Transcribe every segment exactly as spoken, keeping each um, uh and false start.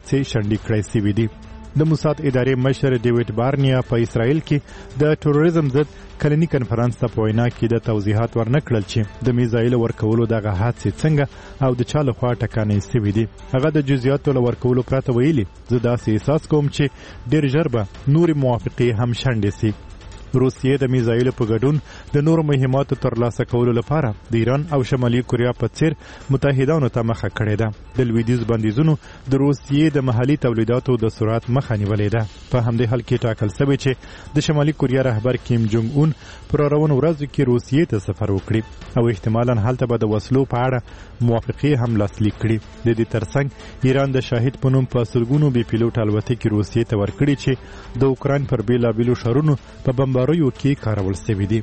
حادثې شنډې کړای سوي دي. د موساد ادارې مشر ډیوډ بارنیا په اسرائیل کې د ټوریزم ضد کلنی کنفرانس ته په وینا کې د توضیحات ورنکړل چې د میزایل ورکولو دغه حادثې څنګه او د چا لخوا ټکانې سوي دي. هغه د جزئیاتو له ورکولو پرته ویلي زه داسې احساس کوم چې ډېر ژر به نورې موافقې هم شنډې سي. روسیې د میزایلو په ګډون د نورو مهماتو ترلاسه کولو لپاره د ایران او شمالي کوریا په څیر متحدانو ته مخه کړې ده. د لویدیځ بندیزونو د روسیې د محلي تولیداتو د سرعت مخه نیولې ده. په همدې حال کې ټاکل شوی چې د شمالي کوریا رهبر کیم جونګ اون پر روانو ورځو کې روسیې ته سفر وکړي او احتمالاً هلته به د وسلو په اړه موافقې هم لاسلیک کړي. د دې ترڅنګ ایران د شاهد په نوم په سلګونو بې پیلوټ الوتکې روسیې ته ورکړي چې د اوکراین پر بېلابېلو ښارونو په بمباریو کې کارول شوي دي.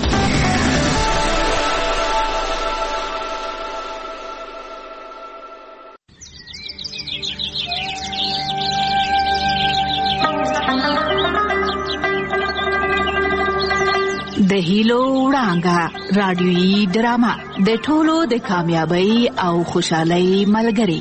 د هیلو وړانګه رادیویي ډرامه د ټولو د کامیابی او خوشحالۍ ملګری.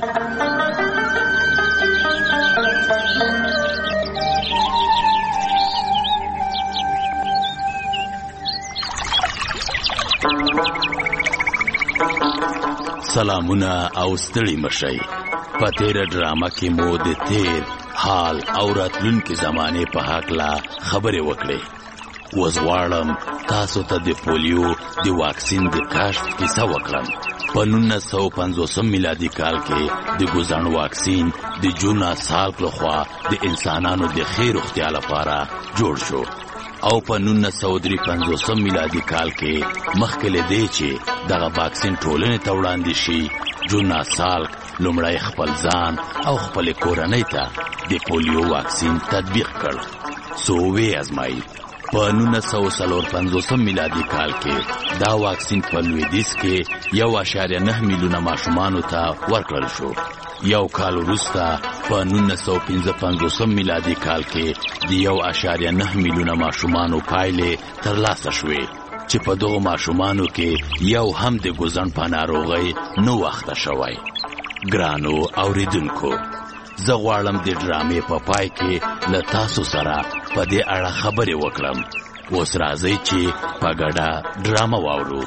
سلامونه او ستړي مشئ. په تیره ډرامه کې مو د تیر حال او راتلونکي زمانه په هکله خبرې وکړې. اوس غواړم تاسو ته د پولیو د واکسین د کشف کیسه وکړم. په نولس سوه پنځوسم میلادي کال کې د ګوزن واکسین د جونا سالک لخوا د انسانانو د ښې روغتیا لپاره جوړ شو او په نولس سوه درې پنځوسم میلادي کال کې مخکې له دې چې دغه واکسین ټولنې ته وړاندې شي جونا سالک لومړی خپل ځان او خپل کورنۍ ته د پولیو واکسین تطبیق کړ. څو ویې ازمایي. په نولس سوه څلور پنځوسم میلادي کال کې دا واکسین په لویدیځ کې یو اعشاریه نه میلیونه ماشومانو ته ورکړل شو. یو کال وروسته په نولس سوه پنځه پنځوسم میلادي کال کې د یو اعشاریه نه میلیونه ماشومانو پایلې ترلاسه شوې چې په دغو ماشومانو کې یو هم د ګوزن په ناروغۍ نه وخته شوی. ګرانو اوریدونکو، زه غواړم د ډرامې په پای کې له تاسو سره په دې اړه خبرې وکړم. اوس راځئ چې په ګډه ډرامه واورو.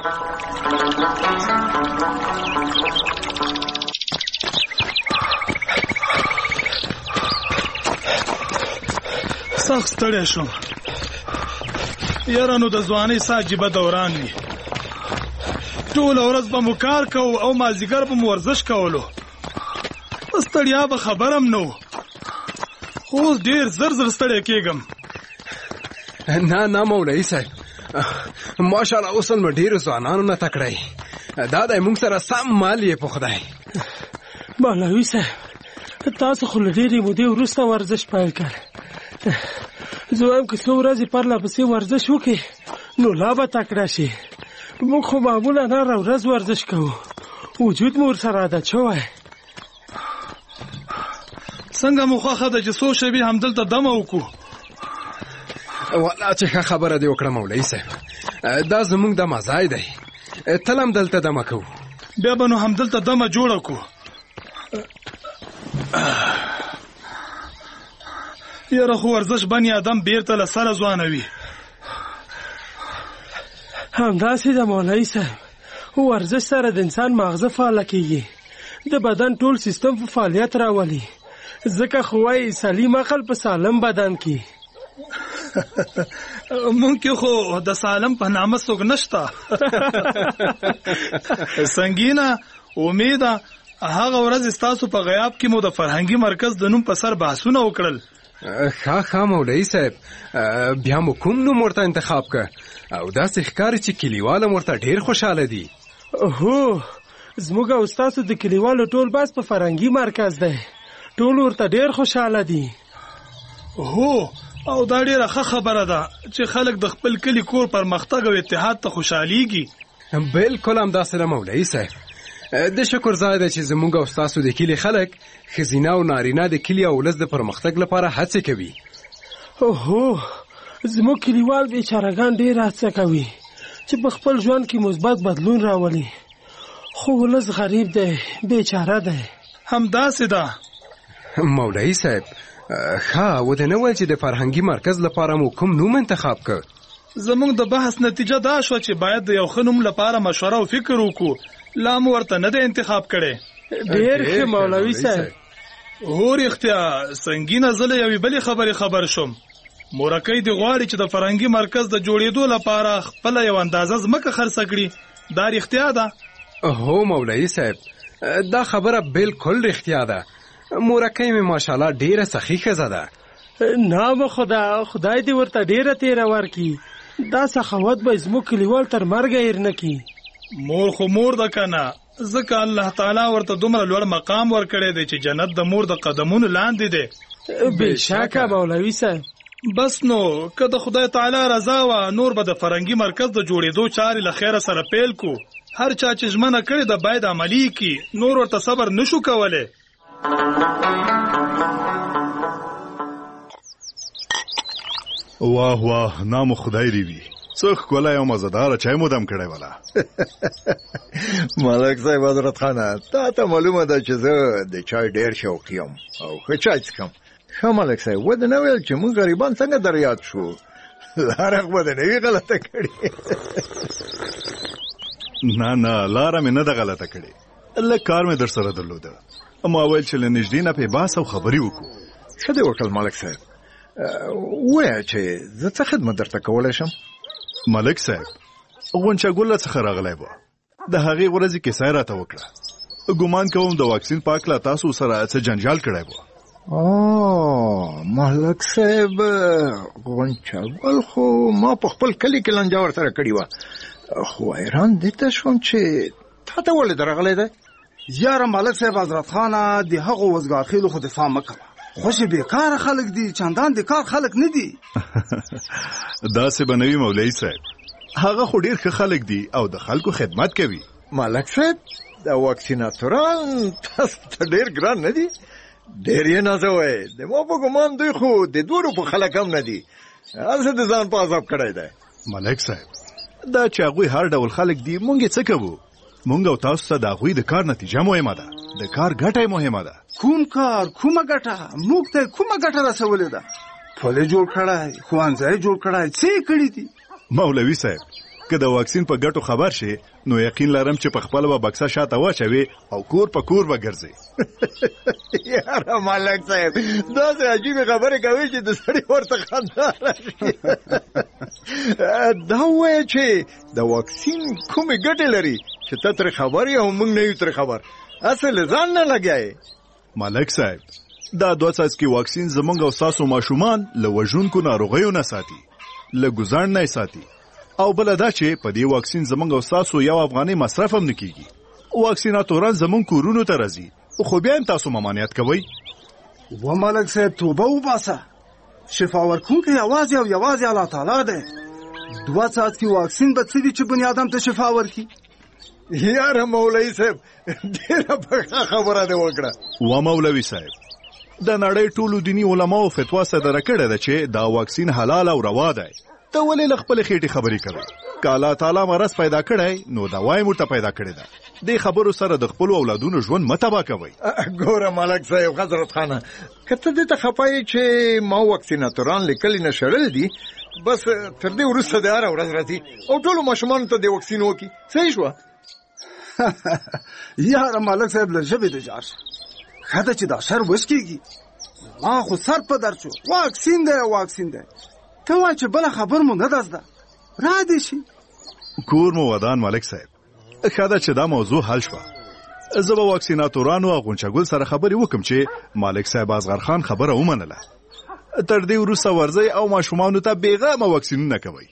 سخت ستړی شوم. یاره نو د ځوانۍ څه عجیبه دوران وي. ټوله ورځ به مو کار کوو او مازدیګر به مو ورزش کولو. ستړیا به خبرم نه و. خو اوس ډېر زر زر ستړی کېږم. نه نه مولوي صاحب، ماشاءالله اوس نو ډېرو ځوانانو نه تکړی. دا دی موږ سره سم مال یې په خدای. مولوي صاحب، تاسو خو له ډېرې مودې وروسته ورزش پیل کړ. زه وایم که څو ورځې پرله پسې ورزش وکړې نو لا به تکړه شي. موږ خو معمولا هره ورځ ورزش کوو. وجود مو ورسره عادت شوی. څنګه مو خوښه ده چې څو شېبې همدلته دمه وکړو؟ والله چې ښه خبره دې وکړه مولوي صاحب. دا زموږ دمه ځای دی. تل هم دلته دمه کوو. بیا به نو همدلته دمه جوړه کړو. یاره خو ورزش بني آدم بیرته له سره ځوانوي. همداسې ده مولوي صاحب. ورزش سره د انسان ماغزه فعاله کېږي. د بدن ټول سیستم په فعالیت راولي. ځکه خو وایي سلیم عقل په سالم بدن کې. مونږ کې خو د سالم په نامه څوک نشته. سنګینه امیده هغه ورځ ستاسو په غیاب کې مو د فرهنګي مرکز د نوم په سر بحثونه وکړل. ښه ښه مولوي صاحب، بیا مو کوم نوم ورته انتخاب که او داسې ښکاري چې کلیوال هم ورته ډېر خوشحاله دي. هو زموږ او ستاسو د کلیوالو ټول بس په فرهنګي مرکز دی. ټول ورته ډېر خوشحاله دي. هو او دا ډېره ښه خبره ده چې خلک د خپل کلي کور پرمختګ او اتحاد ته خوشحالیږي. بالکل همداسې ده مولوي صاحب. د شکر ځای دی چې زموږ او ستاسو د کلي خلک ښځینه او نارینه د کلي او ولس د پرمختګ لپاره هڅې کوي. هو زموږ کلیوال بیچارهګان ډېر هڅه کوي چې په خپل ژوند کې مثبت بدلون راولي. خو ولس غریب دی، بیچاره دی. همداسې ده. مولوي صاحب ښه ودې نه ویل چې د فرهنګي مرکز لپاره مو کوم نوم انتخاب کړ؟ زمونږ د بحث نتیجه دا شوه چې باید د یو ښه نوم لپاره مشوره او فکر وکړو. لا مو ورته نه دی انتخاب کړی. ډېر ښه مولوي صاحب. هو رښتیا سنګینه زه له یوې بلې خبرې خبر شوم. مورکۍ دې غواړي چې د فرهنګي مرکز د جوړېدو لپاره خپله یو اندازه ځمکه خرڅه کړي. دا رښتیا ده؟ هو مولوي صاحب دا خبره بالکل رښتیا ده. مورکۍ مې ماشاءالله ډېره سخي ښځه ده. نام خدا خدای دې ورته ډېره تیره ورکړي. دا سخاوت به زموږ کلیوال تر مرګه هېر نه کړي. مور خو مور ده که نه، ځکه الله تعالی ورته دومره لوړ مقام ورکړی دی چې جنت د مور د قدمونو لاندې دی. بېشکه مولوي صاحب. بس نو که د خدای تعالی رضا وه نور به د فرهنګي مرکز د جوړېدو چارې له خیره سره پیل کو. هر چا چې ژمنه کړې ده باید عملي کړي، نور ورته صبر نشو کولی. واه واه نام خدای دی وي. څه ښکلی او مزهداره چای مو دم کړی ولا. ملک صاحب حضرت خانه تا ته معلومه ده چې زه د چای ډېر شوقي یم او ښه چای څښم. ښه ملک صاحب ودې نه ویل چې موږ غریبان څنګه در یاد شو؟ لاره خو به دې نه وي غلطه کړې. نه نه لاره مې نه ده غلطه کړې، لږ کار مې در سره درلوده. ما ویل چې له نږدې نه پې بحث او خبرې وکړو. ښه دې وکړل ملک صاحب. ووایه چې زه څه خدمت درته کولی شم؟ ملک صاحب غونچه ګله څخه راغلی به، د هغې ورځې کیسه یې راته وکړه. ګمان کوم د واکسین په هکله تاسو سره څه جنجال کړی به. او ملک صاحب غونچه ګل خو ما په خپل کلي کې لانجه ورسره کړې وه، خو حیران دې ته شوم چې تا ته ولې درغلی دی؟ یاره ملک صاحب حضرت خانه د هغو وزګارخېلو خو دفاع مه کوه. خوشې بیکاره خلک دي، چندان د کار خلک نه دي. داسې به نه وي مولوي صاحب، هغه خو ډېر ښه خلک دي او د خلکو خدمت کوي. ملک صاحب د واکسیناتوران تاسو ته ډېر ګران نه دي؟ ډېر یې نازوئ. د ما په ګمان دوی خو د دوه روپو خلک هم نه دي، هسې د ځان په عذاب کړی دی. ملک صاحب دا چې هغوی هر ډول خلک دي مونږ یې څه کوو؟ مونږ او تاسو ته د هغوی د کار نتیجه مهمه ده، د کار ګټه مهمه ده. کوم کار کومه ګټه موږ ته کومه ګټه رسولې ده؟ پل جوړ کړی، ښوونځی جوړ کړی، څه یې کړي دي؟ مولوي صاحب که د واکسین په ګټو خبر شي نو یقین لرم چې په خپله به بکسه شاته واچوي او کور په کور به ګرځي. یاره ملک صاحب داسې عجیبې خبرې کوي چې د سړي ورته خندا راشي. دا ووایه چې د واکسین کومې ګټې لري چې ته ترې خبر یې او موږ نه یو ترې خبر، اصل ځان نه لګیایې. ملک صاحب دا دوه څاڅکي واکسین زمونږ او ستاسو ماشومان له وژونکو ناروغیو نه ساتي، له ګوزاڼ نه ساتي، او بله دا چې په دې واکسین زمونږ او ستاسو یو افغانۍ مصرف هم نه کیږي. واکسیناتوران زمونږ کورونو ته راځي، خو بیا هم تاسو ممانعت کوئ. و ملک صاحب توبه وباسه، شفا ورکوونکی یوازې او یوازې الله تعالی دی. دوه څاڅکي واکسین به څه دي چې بني ادم ته شفا ورکړي؟ یاره مولوي صاحب ډېره پخه خبره دې وکړه. و مولوي صاحب د نړۍ ټولو دیني علماو فتوا صدره کړې ده چې دا واکسین حلال او روا دی. ته ولې له خپلې خېټې خبرې کوې؟ که الله تعالی مرض پیدا کړی نو دوا یې موږ ته پیدا کړې ده. دې خبرو سره د خپلو اولادونو ژوند مه تباه کوئ. ګوره ملک صاحب حضرت خانه که ته دې ته خفه یې چې ما واکسیناتوران لیکلي نه شړل دي، بس تر دې وروسته د هره ورځ راځي او ټولو ماشومانو ته دې واکسین وکړي. صحیح شوه؟ یاره ملک صاحب له ژبې د جار شه، ښه ده چې دا شر وشکېږي. ما خو سر په درد شو، واکسین دی واکسین دی، ته وایه چې بله خبر مو نه ده زده، را دې شي. کور مو ودان ملک صاحب، ښه ده چې دا موضوع حل شوه. زه به واکسیناتورانو او غونچهګل سره خبرې وکړم چې ملک صاحب اصغر خان خبره ومنله. تر دې وروسته ورځئ او ماشومانو ته بېغمه واکسینونه کوئ.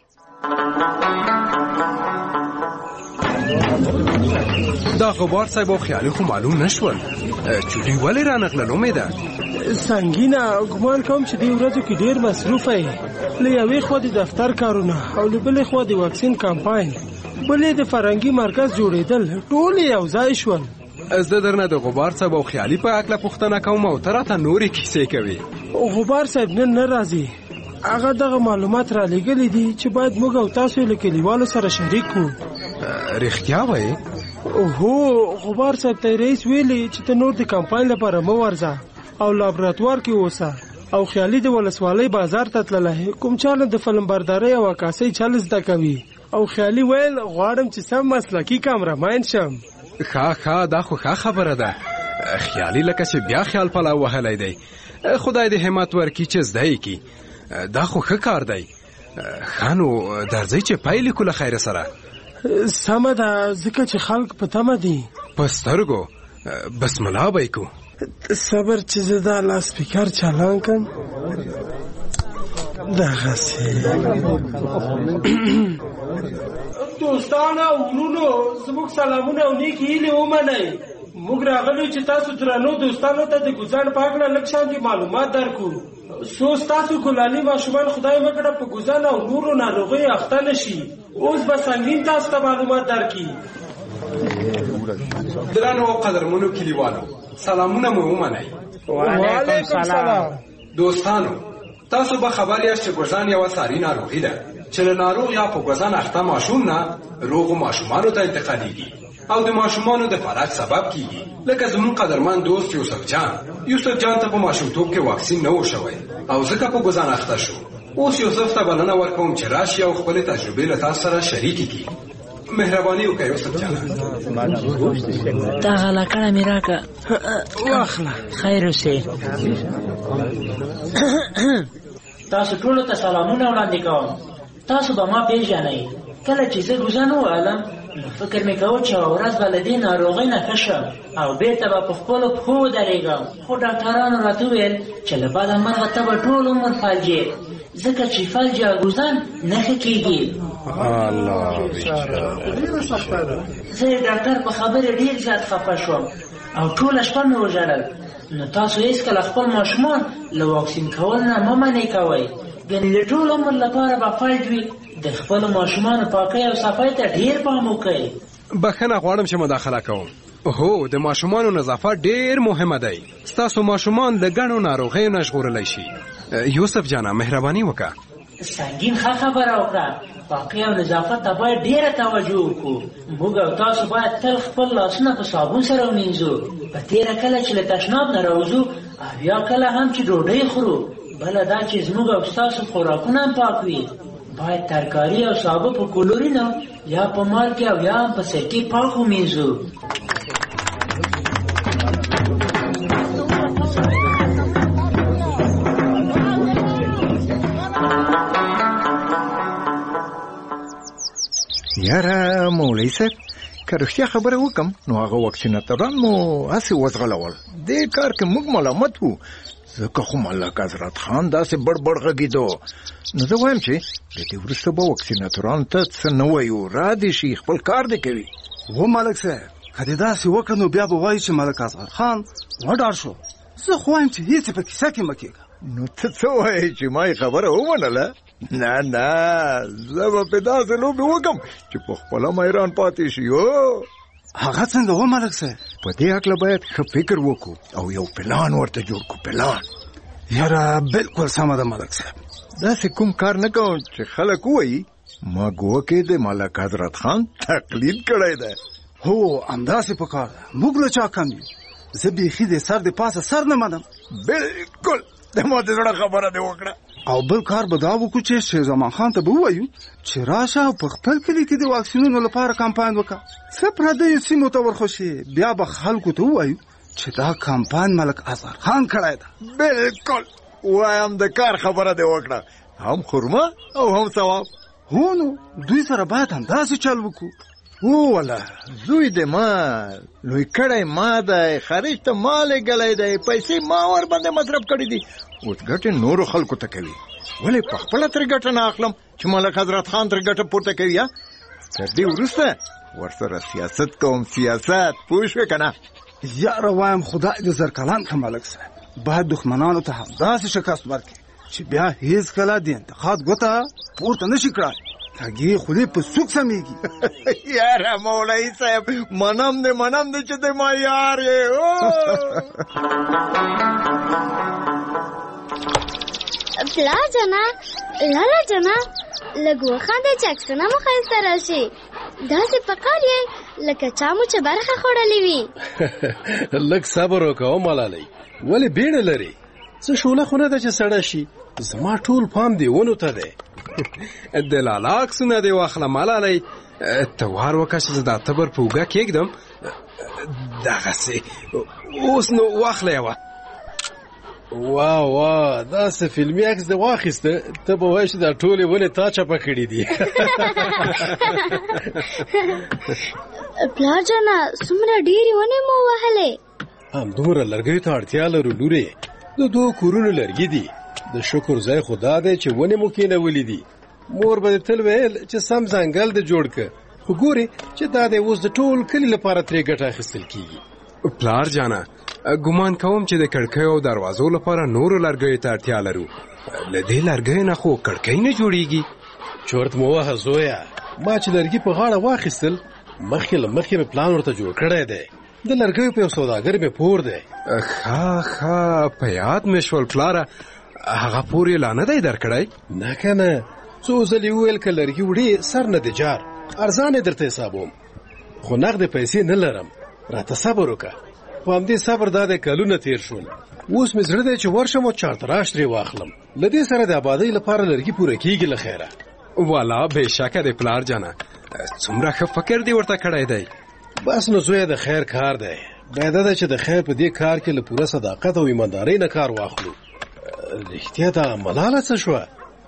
دا غبار صاحب او خیالي خو معلوم نشول، چوټي ولې رانغلل؟ امیده سنګینه ګمان کوم چې دې ورځو کې ډېر مصروفه یې، له یوې خوا د دفتر کارونه او له بلې خوا د واکسین کمپاین، بلې د فرهنګي مرکز جوړېدل، ټول یو ځای شول. زه درنه د غبار صاحب او خیالي په هکله پوښتنه کوم او ته راته نورې کیسې کوې. غبار صاحب نن نه راځي، هغه دغه معلومات را لېږلي دي چې باید موږ او تاسو له کلیوالو سره شریک کړو. رښتیا وایې؟ هو غبار صاحب ته رئیس ویلي چې ته نور د کمپاین لپاره مه ورځه، او لابراتوار کې اوسه او خیالي د ولسوالۍ بازار ته تللی کوم چانه د فلم بردارۍ او عکاسۍ چل زده کوي او خیالي ویل غواړم چې سم مسلکي کامرمین شم. ښه ښه دا خو ښه خبره ده. خیالي لکه چې بیا خیال پلاو وهلی دی. خدای دې همت ورکړي چې زده یې کړي. دا خو ښه کار دی. ښه نو درځئ چې پیل کړو له خیره سره. سمه ده ځکه چې خلک په تمه دي. په سترګو بسم الله به یې کوو. صبر چې زه دا لاسپیکر چالان کړم. دغسې دوستانو او ورونو زموږ سلامونه او نیکې هیلې ومنئ. موږ راغلو چې تاسو درنو دوستانو ته د ګوزن په هکله لږ شانې معلومات درکړو. څو ستاسو کلالي ماشومان خدای وکړه په ګوزن او نورو ناروغیو اخته نه شي. اوس به سنګین تاسو ته معلومات درکړي. درنو قدرمنو کلیوالو سلامونه مو ومنئ. وعلیکم سلام. دوستانو تاسو به خبر یاست چې ګوزن یوه ساري ناروغي ده چې له ناروغ یا په ګوزن اخته ماشوم نه روغو ماشومانو ته انتقالیږي او د ماشومانو د فلج سبب کیږي. لکه زمون قدرمن دوست یوسف جان یوسف جان ته په ماشومتوب کې واکسین نه و شوی او ځکه په ګوزن اخته شو. اوس یوسف ته بلنه ورکوم چې راشي او خپلې تجربې له تاسو سره شریکې کړي. مهرباني وکړئ یوسف جان. دا غلاکړه مې راکړه. واخله. خیر اوسې. تاسو ټولو ته سلامونه وړاندې کوم. تاسو به ما پیژنئ. کله چې زه ګوزن ووهلم نو فکر مې کوه چې یوه ورځ به له دې ناروغۍ نه ښه شم او بېرته به په خپلو پښو ودرېږم. خو ډاکټرانو راته وویل چې له بده مرغه ته به ټول عمر فلجې ځکه چې فلج یا ګوزن نه ښه کېږي. زه د ډاکټر په خبرې ډېر زیات خفه شوم او ټوله شپه مې وژړل. نو تاسو هېڅکله خپل ماشومان له واکسین کول نه مه منې کوئ. ګنې د ټول عمر لپاره به فلج وي. د خپلو ماشومانو پاکۍ او صفایۍ ته ډېر پام وکئ. بخښنه غواړم چې مداخله کوم. هو د ماشومانو نظافت ډېر مهمه دی. ستاسو ماشومان له ګڼو ناروغیو نه ژغورلی شي. یوسف جانه مهرباني وکړه. سنګین ښه خبره وکړه. پاکۍ او نظافت ته باید ډېره توجه وکړو. موږ او تاسو باید تل خپل لاسونه په صابون سره ومینځو. په تېره کله چې له تشناب نه راوځو او یا کله هم چې ډوډۍ خورو. بله دا چې زموږ او ستاسو خوراکونه هم پاک وي. باید ترکاري او سابه په کلورینو یا په مالګې او یا هم په سرکې پاک ومینځو. یاره مولوي صاحب که رښتیا خبره وکم نو هغه واکسیناتوران مو هسې وځغلول. دې کار کې موږ ملامت وو ځکه خو ملک حضرت خان داسې بړ بړ غږېدو. نو زه وایم چې د دې وروسته به واکسیناتورانو ته څه نه وایو را دې شي خپل کار دې کوي. و ملک صاحب که دې داسې وکړه نو بیا به وایي چې ملک اصغر خان وډار شو. زه خو وایم چې هېڅ په کیسه کې مه کېږه. نو ته څه وایې چې ما یې خبره ومنله؟ نه نه زه به پې داسې لوبې وکړم چې په خپله میران پاتې شي. او هغه څنګه و ملک صاحب؟ په دې هکله باید ښه فکر وکړو او یو پلان ورته جوړ کړو. پلان یاره بالکل سمه ده ملک صاحب. داسې کوم کار نه کوم چې خلک ووایي ما ګوکې د ملک حضرت خان تقلید کړی دی. هو همداسې په کار ده. موږ له چا کم یو. زه بیخي د سر د پاسه سر نه منم. بالکل د ما د زړه خبره دې وکړه. او بل کار به دا وکړو چې شیر زمان خان ته به ووایو چې راشه او په خپل کلي کې د واکسینونو لپاره کمپاین وکړه. څه پردیو سیمو ته ورخوشي بیا به خلکو ته ووایو چې دا کمپاین ملک اصغر خان کړی ده. بالکل وایم د کار خبره دې وکړه. هم خرمه او هم ثواب. هو نو دوی سره باید همداسې چل وکړو. او والا زوی دې ما لوی کړی ما دی خارج ته ما لېږلی دی پیسې ما ور باندې مصرف کړي دي. اوس ګټې نورو خلکو ته کوي. ولې په خپله ترې ګټه نه اخلم چې ملک حضرت خان ترې ګټه پورته کوي. یا تر دې وروسته ورسره سیاست کوم. سیاست پوه شوې که نه؟ یاره وایم خدای دې زرکلان که ملک صاحب باید دښمنانو ته همداسې شکست ورکړي چې بیا هېڅکله د انتقاد ګوته پورته نه شي کړی. کږې خولې په سوک سمیږي. یاره مولوي صاحب منم دې منم دې چې دې ما یار یې. پلار جانا لالا جانا لږ وخانده چې عکسونه مو ښایسته راشي. داسې پکار یې لکه چا مو چې برخه خوړلې وي. لږ صبر وکړه ملالۍ، ولې بیړه لري؟ څه شوله خو نه ده چې سړه شي، زما ټول پام دی ونو ته دی. د لالا عکسونه دې واخله ملالۍ، ته وار وکړه چې زه دا تبر په اوږه کېږدم. دغسې اوس نو واخله یوه. وا وا داسې فلمي عکس دې واخیسته، ته به وایې چې دا ټولې ونې تا چپه کړي دي. پلار جانه څومره ډېرې ونې مو وهلې؟ همدومره لرګیو ته اړتیا لرو لورې، د دوه کورونو لرګي دي. د شکر ځای خو دا دی چې ونې مو کېنولې دي. مور به تل ویل چې سم ځنګل دې جوړ کړه، خو ګورې چې دا دی اوس د ټول کلي لپاره ترې ګټه اخیستل کېږي. پلار جانه ګمان کوم چې د کړکیو او دروازو لپاره نورو لرګیو ته اړتیا لرو. له دې لرګیو نه خو کړکۍ نه جوړیږي. چورت مو وهه زویه، ما چې لرګي په غاړه واخیستل مخکې له مخکې مې پلان ورته جوړ کړی دی. د لرګیو په یو سوداګر مې پور دی. ښه ښه په یاد مې شول پلاره، هغه پور یې لا نه دی درکړی؟ نه که نه، څو ځلې وویل که لرګي وړې سر نه دی جار، ارزان یې درته حسابوم، خو نغدې پیسې نه لرم. راته صبر وکړه. په همدې صبر دا دی کلونه تیر شول، اوس مې زړه دی چې ورشم او چارتراش ترې واخلم. له دې سره د آبادۍ لپاره لرګي پوره کېږي له خیره. والا بېشکه دی پلار جانه، څومره ښه فکر دې ورته کړی دی. بس نو زویه د خیر کار دی، باید ده چې د خیر په دې کار کې له پوره صداقت او ایماندارۍ نه کار واخلو. رښتیا ته ملاله څه شوه؟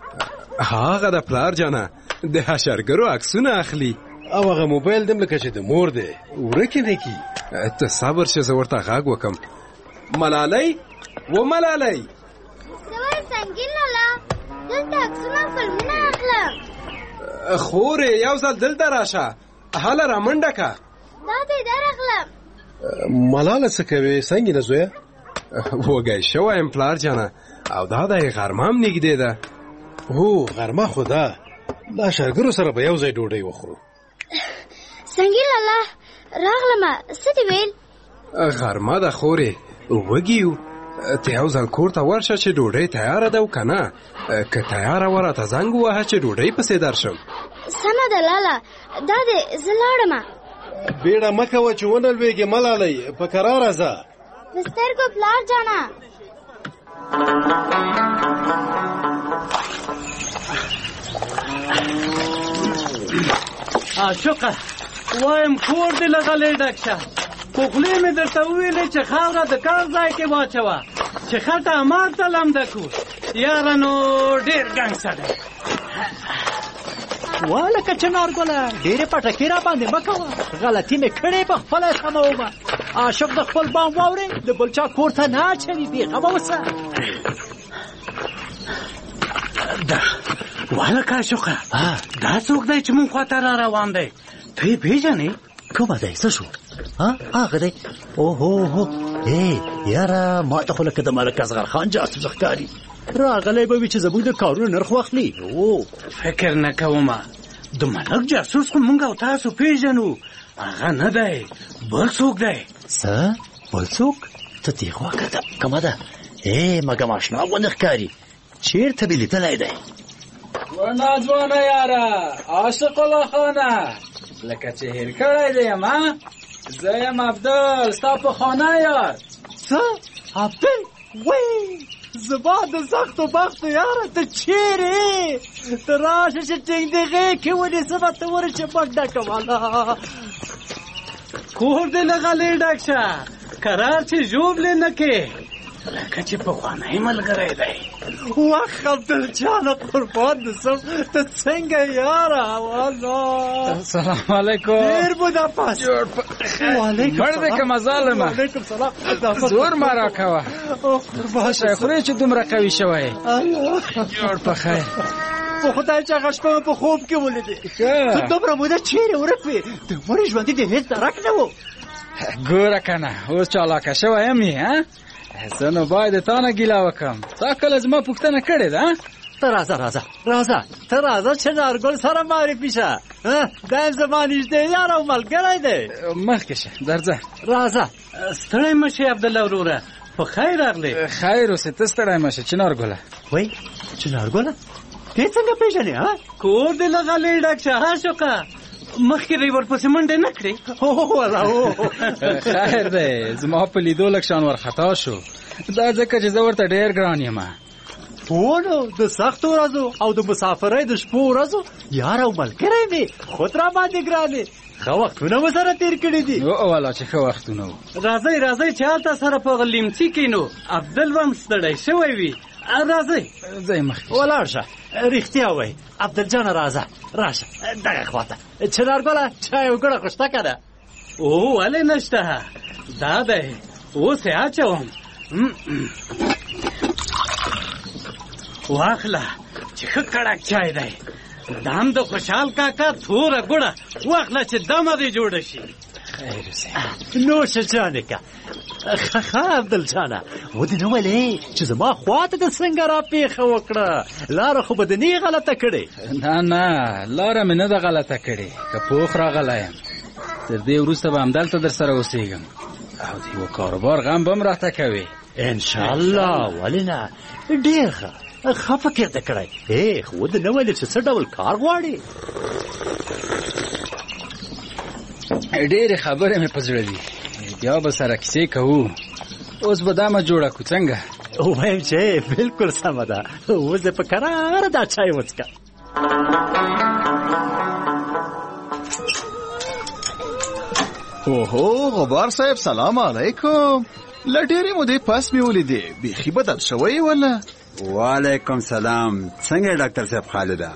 هغه د پلار جانه د حشرګرو عکسونه اخلي، او هغه موبایل دم لکه چې د مور دی ورکې نه کی. ته صبر چې زه ورته غږ وکم. ملالۍ و ملالۍ، څه وایې سنګین لالا؟ دلته عکسونه فلمونه اخلم. خورې یو ځل دلته راشه، هله رامنډه که. دا دی درغلم. ملاله څه کوې څنګه نه زویه؟ وږی شوی یم پلار جانه، او دا دی غرمه هم نږدې ده. هو غرمه خو ده، دا شرګرو سره به یو ځای ډوډۍ وخورو. سنګین لالا راغلمه، څه دې ویل؟ غرمه ده خورې، وږي یو. ته یو ځل کور ته ورشه چې ډوډۍ تیاره ده او که نه، که تیاره وه راته زنګ ووهه چې ډوډۍ پسې درشم. سمه ده لالا، دا دی زه لاړمه. بیړه مه کوه چې ونه لوېږې ملالۍ، په کراره ځه. د سترګو پلار جانه. عاشقه وایم کور دې لغلی ډک شه، خو خولې مې درته وویلې چې خاوره د کار ځای کې واچوه چې خټه مار ته لمده کړو. یاره نو ډېر ګنګ سړی. والکه چنارګله ډېرې پټکې را باندې مه کوه، غلطي مې کړې په خپله سمومه. عاشق د خپل بام واورې د بل چا کور ته نه اچوي، بېغمه اوسه. والکه عاشقه دا څوک دی چې مونږ خواته را روان دی؟ ته یې پېژنې؟ کومه دی؟ څه شو؟ هغه دی؟ اوهو ای یاره ما ته خو لکه د ملک اصغر خان جاسوس ښکاري. راغلی به وي چې زموږ د کارونو نرخ واخلي. او فکر نه کومه، د ملک جاسوس خو مونږ او تاسو پېژنو، هغه نه دی، بل څوک دی. څه بل څوک؟ ته دې خوا کړه کومه ده؟ ای مګم اشنا غوندې ښکاري، چېرته مې لیدلی دی؟ ورنا ځوانه یاره عاشق الله خانه، لکه چې هېر کړی دی یم. زه یم عبدل، ستا په خانه یار. څه عبدل؟ وی زما د سختو بختو یاره، ته چیرې؟ ته راشه چې ټینګدغې کې ونیسمه، ته ورشه منډه کوله. کور دې له غلې ډک شه، کرار چې ژوبلې نه کې، لکه چې پخوانی ملګری دی. وخ عبدل جانه قربان دې سم، ته څنګه یاره؟ والله السلام علیکم. ډېر مو دا پاس. وعلیکم مړ دې که مظالمه. وعلیکم سلام. زور مه راکوه، شی خورې چې دومره قوي شوی. جوړ په خیر. په خدای چې هغه شپه په خوب کې ولیدې، ته دومره موده چیرې ورک وې؟ د مړي ژوندي دې هېڅ درک نه و. ګوره که نه اوس چالاکه شوی یم یې، زه نو باید د تا نه ګیله وکړم. تا کله زما پوښتنه کړې ده؟ ته راځه راځه راځه ته راځه چې نارګل سره معرفي شه. دا یم زما نږدې یار او ملګری دی. مخکې شه درځه. راځه. ستړی مه شې عبدالله وروره، په خیر راغلې. خیر اوسې، ته ستړی مه شه. چنارګله وایي چنارګله دې څنګه پېژنې؟ کور دې له غلې ډک شه عاشقه، مخکې دی ورپسې منډه نه کړې؟ هو والله هو. خیر دی، زما په لیدو لږ شان ورخطا شو، دا ځکه چې زه ورته ډېر ګران یم. هو نو د سختو ورځو او د مسافرۍ د شپو ورځو یار او ملګری مې خود را باندې ګرانې. ښه وختونه مو سره تېر کړي دي. والله چې ښه وختونه وو. راځئ راځئ چې هلته سره په لیمڅي کښېنو. عبدل به هم ستړی شوی وي. راځئ ځئ مخکې ولاړ شه. رښتیا وایي عبدل جانه راځه راشه دغه خواته. چنارګله چای او ګړه خو شته که نه؟ او ولې نشته، دا دی اوس یې اچوم. واخله چې ښه کړک چای دی. دا هم د خوشحال کاکا توره ګوړه واخله چې دمه دې جوړه شي. نوشه جانې که. ښه عبدل جانه ودې نه ولې چې زما خواته د څنګه را پېښه وکړه؟ لاره خو به د نه غلطه کړې. نه نه لاره مې نه ده غلطه کړې، که پوخ راغلی یم. تر دې وروسته به همدلته در سره اوسېږم او د یوه کاروبار غم به م راته کوې. انشاءالله ولې نه، ډېر ښه ښه فکر دې کړی. ای خو ودې نه ویلې چې څه ډول کار غواړې؟ ډېرې خبرې مې په زړه دي، بیا به سره کیسې کوو. اوس به دا مه جوړه کړو څنګه؟ وایم چې بلکل سمه ده. اوس دې په کراره دا چای وڅښه. اوهو غبار صاحب سلام علیکم. له ډېرې مودې پس مې ولیدې، بیخي بدل شوی ولا؟ وعلیکم سلام. څنګه ډاکټر صاحب خالده؟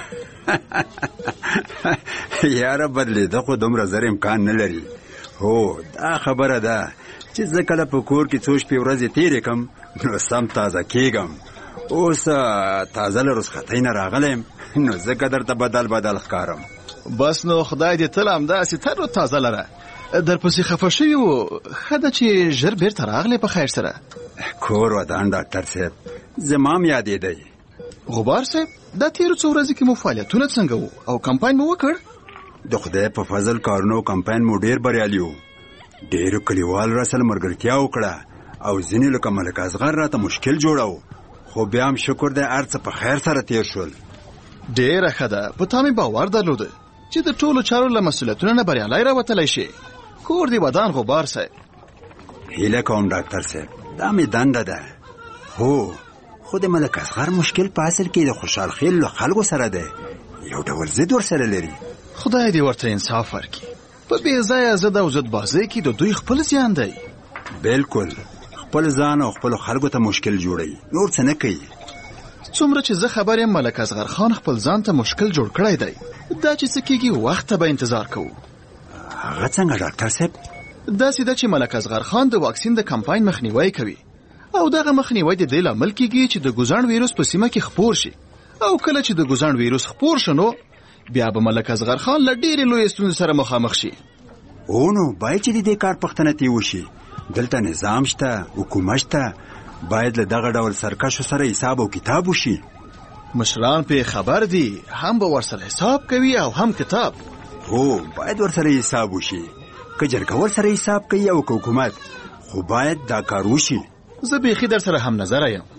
یاره بدلېده خو دومره زر امکان نه لري. هو دا خبره ده چې زه کله په کور کې څو شپې ورځې تېرې کړم نو سم تازه کېږم. اوس تازه له رخصتۍ نه راغلی یم نو ځکه درته بدل بدل ښکارم. بس نو خدای دې تل همداسې تر تازه لره. درپسې خفه شوي وو، ښه ده چې ژر بېرته راغلی په خیر سره. کور ودان ډاکټر صاحب زما م یادېدی. غبار صاحب دا تېرو څو ورځې کې مو فعالیتونه څنګه وو او کمپاین مو وکړ؟ د خدای په فضل کارونو کمپاین مو ډېر بریالي وو. ډېرو کلیوالو را سره ملګرتیا وکړه او ځینې لکه ملک اصغر راته مشکل جوړو، خو بیا هم شکر دی هر څه په خیر سره تېر شول. ډېره ښه ده. په تا مې باور درلوده چې د ټولو چارو له مسؤلیتونو نه بریالی راوتلی شي. کور دې ودان غبار صاحب. هیله کوم ډاکټر صاحب دا مې دنده ده. هو خو د ملک اصغر مشکل په اصل کې د خوشحال خیل له خلکو سره دی، یو ډول ضد ورسره لري. خدای دې ورته انصاف ورکړي. په بې ځایه ضد او ضد بازۍ کې د دوی خپل زیان دی. بلکل خپل ځان او خپلو خلکو ته مشکل جوړوي، نور څه نه کوي. څومره چې زه خبر یم ملک اصغر خان خپل ځان ته مشکل جوړ کړی دی. دا چې څه کېږي وخت ته به انتظار کوو. هغه څنګه ډاکټر صاحب؟ داسې ده چې ملک اصغر خان د واکسین د کمپاین مخنیوی کوي او دغه مخنیوی د دې لامل کېږي چې د ګوزڼ ویروس په سیمه کې خپور شي، او کله چې د ګوزڼ ویروس خپور شنو بیا به ملک اصغر خان له ډېرې لویې ستونزې سره مخامخ شي. او نو باید چې د دې کار پوښتنه ترې وشي. دلته نظام شته، حکومت شته، باید له دغه ډول سرکشو سره حساب او کتاب وشي. مشران پې خبر دي، هم به ورسره حساب کوي او هم کتاب. هو باید ورسره حساب وشي، که جرګه ورسره حساب کوي او که حکومت، خو باید دا کار وشي. زه بیخي در سره هم نظره یم.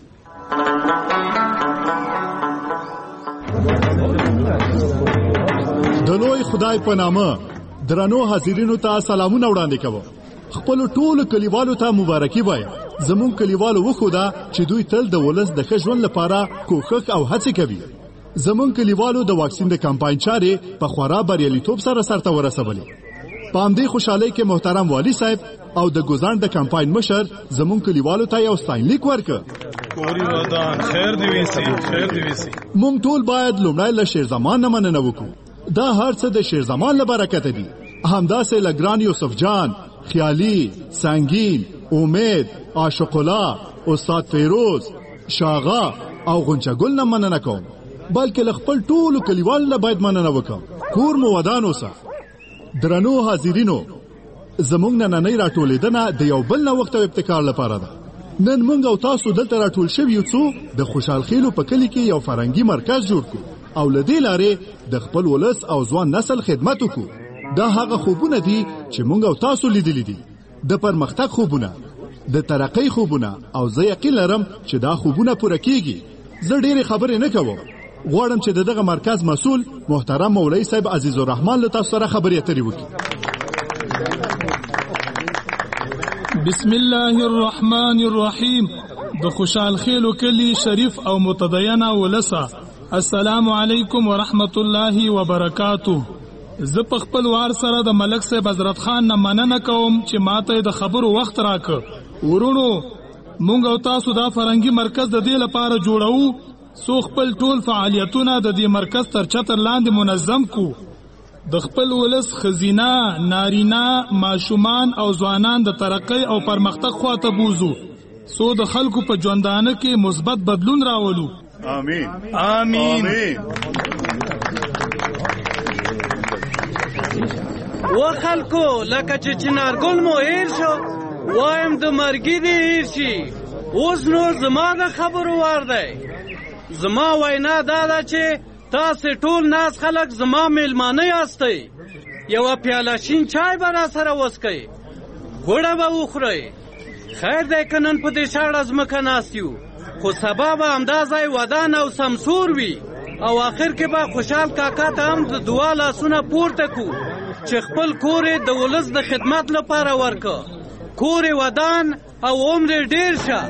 د لوی خدای په نامه درنو حاضرینو ته سلامونه وړاندې کوم. خپل ټولو کلیوالو ته مبارکي وایم. زمون کلیوالو وښوده چې دوی تل د ولس د ښه ژوند لپاره کوښښ او هڅې کوي. زمون کلیوالو د واکسین د کمپاین چارې په خورا بریالیتوب سره سرته ورسولې. په همدې خوشحالۍ کې محترم والی صاحب او د ګوزڼ د کمپاین مشر زمون کلیوالو ته یو ستاینلیک ورکړ. کوري ودان خیر دی ویسي خیر دی ویسي. موږ ټول باید لومړی له شیر زمان نه مننه وکړو. دا هر څه د شیر زمان له برکته دي. همداسې له ګران یوسف جان، خیالي، سنگین، امید، عاشق الله، استاد فیروز، شاغا او غنچګل نه مننه کوم، بلکې له خپل ټولو کلیوالو نه باید مننه وکړم. کور مو ودان اوسه. درنو حاضرینو، زموږ نننۍ راټولېدنه د یو بل نوښت او ابتکار لپاره ده. نن موږ او تاسو دلته راټول شوي یو څو د خوشحال خیلو په کلي کې یو فرهنګي مرکز جوړ کړو او له دې لارې د خپل ولس او ځوان نسل خدمت وکړو. دا هغه خوبونه دي چې موږ او تاسو لیدلي دي، د پرمختګ خوبونه، د ترقۍ خوبونه، او زه یقین لرم چې دا خوبونه پوره کیږي. زه ډېرې خبرې نه کوم، غواړم چې دغه مرکز مسؤل محترم مولوي صاحب عزیز الرحمن له تاسو سره خبرې اترې وکړي. بسم الله الرحمن الرحیم. د خوشحال خیلو کلی شریف او متدینه ولسه، السلام علیکم ورحمت الله وبرکاته. زه په خپل وار سره د ملک صاحب حضرت خان نه مننه کوم چې ماته د خبرو وخت راکړ. ورونو مونږ او تاسو دا فرنګي مرکز د دې لپاره جوړو سو خپل ټول فعالیتونه د دې مرکز تر چتر لاندې منظم کو. د خپل ولس خزینه، نارینه، ماشومان او ځوانان د ترقۍ او پرمختګ خواته بوزو سو د خلکو په ژوندانه کې مثبت بدلون راولو. آمین آمین. و خلکو لکه چې چنارګل مو هیر شو وایم د مرګي دی هیر شي. اوس نو زما د خبرو وار دی. زما وینا دا ده چې تاسې ټول ناس خلک زما میلمانه یاستئ. یوه پیاله شین چای به راسره وڅښئ، ګوړه به وخورئ. خیر دی که نن په دې شاړه ځمکه ناست یو، خو سبا به همدا ځای ودان او سمسور وي او آخر کې به خوشحال کاکا ته هم د دعا لاسونه پورته کو چې خپل کور یې د ولس د خدمت لپاره ورکه. کور یې ودان او عمر یې ډېر شه.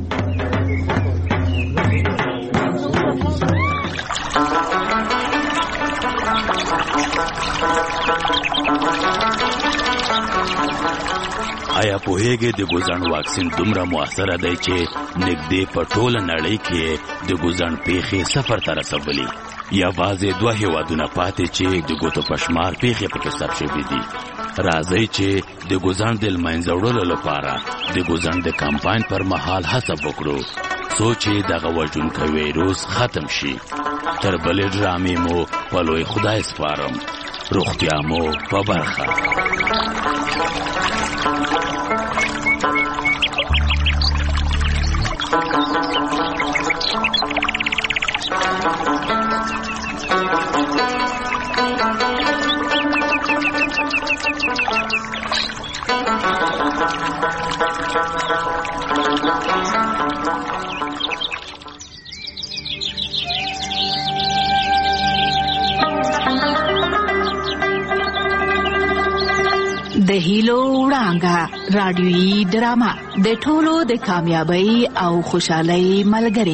آیا پوهیږئ د ګوزڼ واکسین دومره مؤثره دی چې نږدې په ټوله نړۍ کې د ګوزڼ پیښې صفر ته رسولي؟ یوازې دوه هېوادونه پاتې چې د ګوتو په شمار پیښې پکې ثبت شوي دي. راځئ چې د ګوزڼ د له منځه وړلو لپاره د ګوزڼ د کمپاین پر مهال هڅه وکړو څو چې دغه وژونکی ویروس ختم شي. تر بلې ډرامې مو په لوی خدای سپارم. روغتیا مو په برخه. د هیلو وړانګه رادیویي ډرامه د ټولو د کامیابی او خوشحالۍ ملګری.